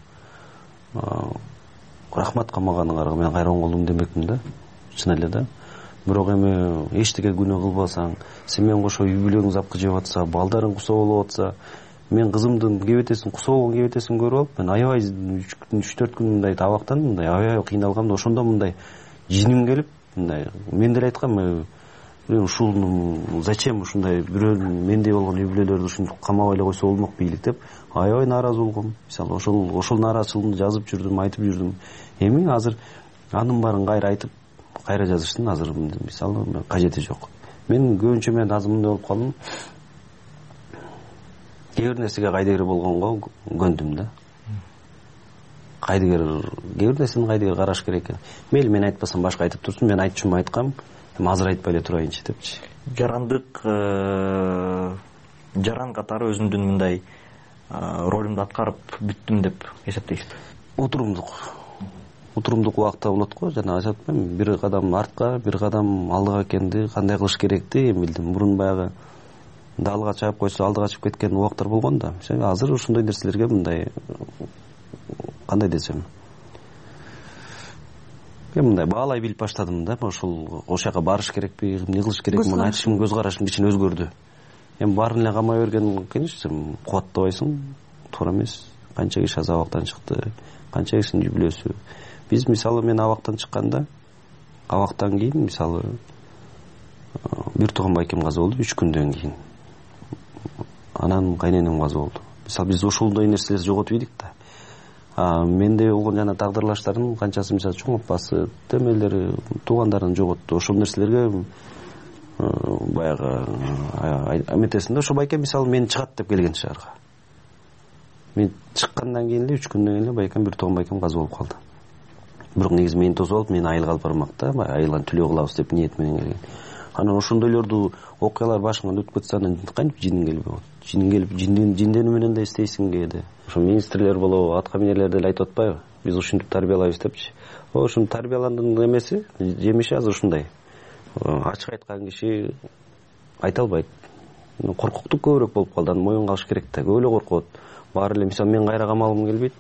рахмат кылмаганыңарга мен кайра оңголдум демекмин да, чын эле да. Бирок эми эчтеке күнөө кылбасаң, сен менен кошо үй бүлөгүң запкы жеп атса, балдарың кусоо болуп атса, мен кызымдын кебетесин, кусоо болгон кебетесин көрүп алып, мен аябай үч төрт күн мындай табактан мындай аябай кыйналгам да, ошондо мындай жиним келип, мындай мен деле айткам, ушул зачем ушундай бирөө мендей болгон үй бүлөлөрдү ушинтип камабай эле койсо болмок бийлик деп аябай нааразы болгом. Мисалы ошол ошол нааразычылыгымды жазып жүрдүм, айтып жүрдүм. Эми азыр анын баарын кайра айтып, кайра жазыштын азыр мисалы кажети жок. Мен көбүнчө мен азыр мындай болуп калдым. Кээ бир нерсеге кайдыгер болгонго көндүм да. Кайдыгер, кээ бир нерсени кайдыгер караш керек экен. Мейли мен айтпасам башка айтып турсун, мен айтчумун айткам, азыр айтпай эле турайынчы депчи. Жарандык жаран катары өзүмдүн мындай ролумду аткарып бүттүм деп эсептейсизби? Отурумдук. Отурумдук убакта болот го, жана айтып атпаймынбы, бир кадам артка, бир кадам алдыга экенди, кандай кылыш керекти эми билдим. Мурун баягы далга чаап койсо алдыга чыгып кеткен убактар болгон да. Азыр ошондой нерселерге мындай кандай десем, мен мындай баалай билип баштадым да, ошол ошол жака барыш керекпи, эмне кылыш керек, муну айтышым, көз карашым кичине өзгөрдү. Эми баарын эле камай берген, конечно, кубаттабайсың, туура эмес. Канча киши азыр абактан чыкты, канча кишинин үй бүлөсү. Биз мисалы мен абактан чыкканда, абактан кийин мисалы бир тууган байкем каза болду үч күндөн кийин. Анан кайненем каза болду. Мисалы биз ошондой нерселерди жоготуп ийдик да. А менде болгон жана тагдырлаштардын канчасы мисалы чоң апасы, темелери, туугандарын жоготту. Ошол нерселерге баягы эметесиң да. Ошо байкем мисалы мен чыгат деп келген шаарга. Мен чыккандан кийин эле үч күндөн кийин эле байкем бир тууган байкем каза болуп калды. Бирок негизи мени тосуп алып, мени айылга алып бармак да, айылдан түлөө кылабыз деп ниет менен келген. Анан ошондойлорду окуялар башыңан өтүп кетсе анан кантип жиниң келип болот? Жиниң келип, жинденүү менен да эстейсиң кээде. Ошо министрлер болобу, атка минерлер деле айтып атпайбы? Биз ушинтип тарбиялайбыз депчи. Ошо тарбияландын эмеси, жемиши азыр ушундай. Ачык айткан киши айта албайт. Коркуктук көбүрөөк болуп калды, аны моюнга алыш керек да. Көп эле коркот. Баары эле мисалы мен кайра камалгым келбейт.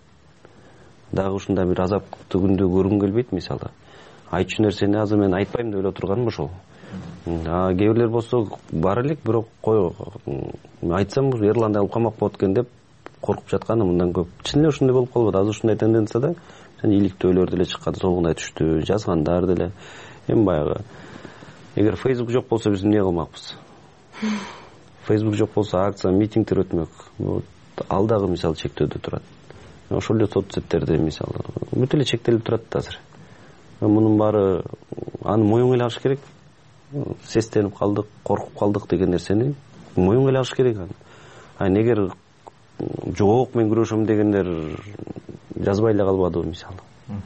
Дагы ушундай бир азаптуу күндү көргүм келбейт мисалы. Айтчу нерсени азыр мен айтпайм деп эле отурганым ошол. А кээ бирлер болсо бар элек, бирок кой айтсам Эрланда алып камак болот экен деп коркуп жатканы мындан көп. Чын эле ушундай болуп калбады. Азыр ушундай тенденцияда жана иликтөөлөр деле чыккан, солгундай түштү, жазгандар деле. Эми баягы эгер Facebook жок болсо биз эмне кылмакпыз? Facebook жок болсо акция, митингдер өтмөк. Алдагы мисалы чектөөдө турат. Ошол эле соцсеттерде мисалы бүт эле чектелип турат да азыр. Мунун баары аны моюнга эле алыш керек. Сестенип калдык, коркуп калдык деген нерсени моюнга эле алыш керек. А эгер жок мен күрөшөм дегендер жазбай эле калбадыбы мисалы.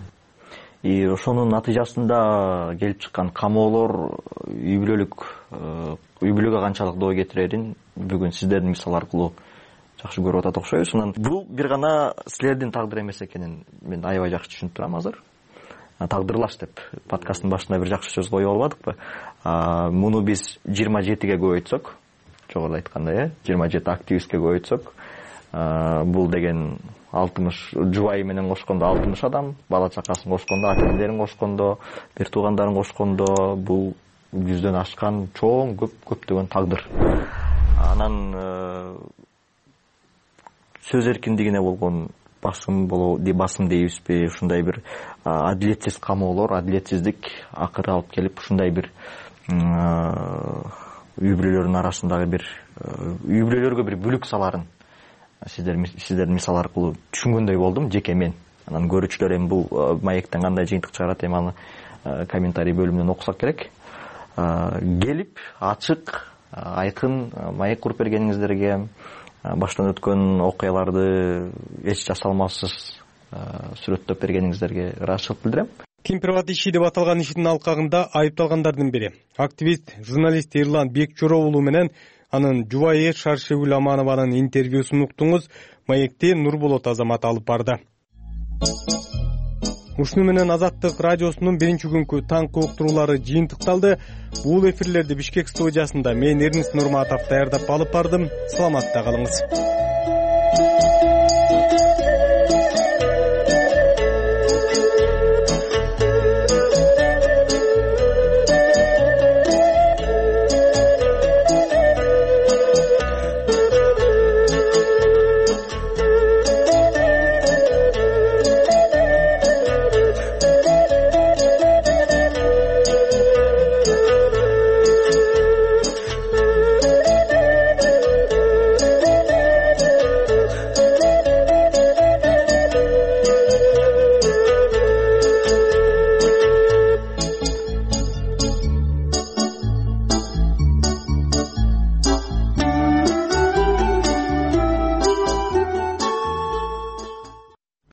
И ошонун натыйжасында келип чыккан камоолор үй бүлөлүк үй бүлөгө канчалык доо кетирерин бүгүн сиздердин мисал аркылуу жакшы көрүп атат окшойбуз. Анан бул бир гана силердин тагдыр эмес экенин мен аябай жакшы түшүнүп турам азыр. Тагдырлаш деп подкасттын башында бир жакшы сөз коюп албадыкпы? Муну биз жыйырма жетиге көбөйтсөк, жогоруда айтканда, э, жыйырма жети активистке көбөйтсөк, бул деген алтымыш жубайы менен кошкондо алтымыш адам, бала чакасын кошкондо, ата-энелерин кошкондо, бир туугандарын кошкондо бул жүздөн ашкан чоң көп көптөгөн тагдыр. Анан сөз эркиндигине болгон басым боло басым дейбизби, ушундай бир адилетсиз камоолор, адилетсиздик акыры алып келип ушундай бир үй бүлөлөрдүн арасындагы бир үй бүлөлөргө бир бүлүк саларын сиздер сиздердин мисал аркылуу түшүнгөндөй болдум жеке мен. Анан көрүүчүлөр эми бул маектен кандай жыйынтык чыгарат эми аны комментарий бөлүмүнөн окусак керек. Келип ачык, айкын маек куруп бергениңиздерге, баштан өткөн окуяларды эч жасалмассыз сүрөттөп бергениңиздерге ыраазычылык билдирем. Кемпирабад иши деп аталган иштин алкагында айыпталгандардын бири активист журналист Эрлан Бекчоров уулу менен анын жубайы Шаршегүл Аманованын интервьюсун уктуңуз. Маекти Нурболот Азамат алып барды. Ушуну менен Азаттык радиосунун биринчи күнкү таңкы уктуруулары жыйынтыкталды. Бул эфирлерди Бишкек студиясында мен Эрнис Нурматов даярдап алып бардым. Саламатта калыңыз.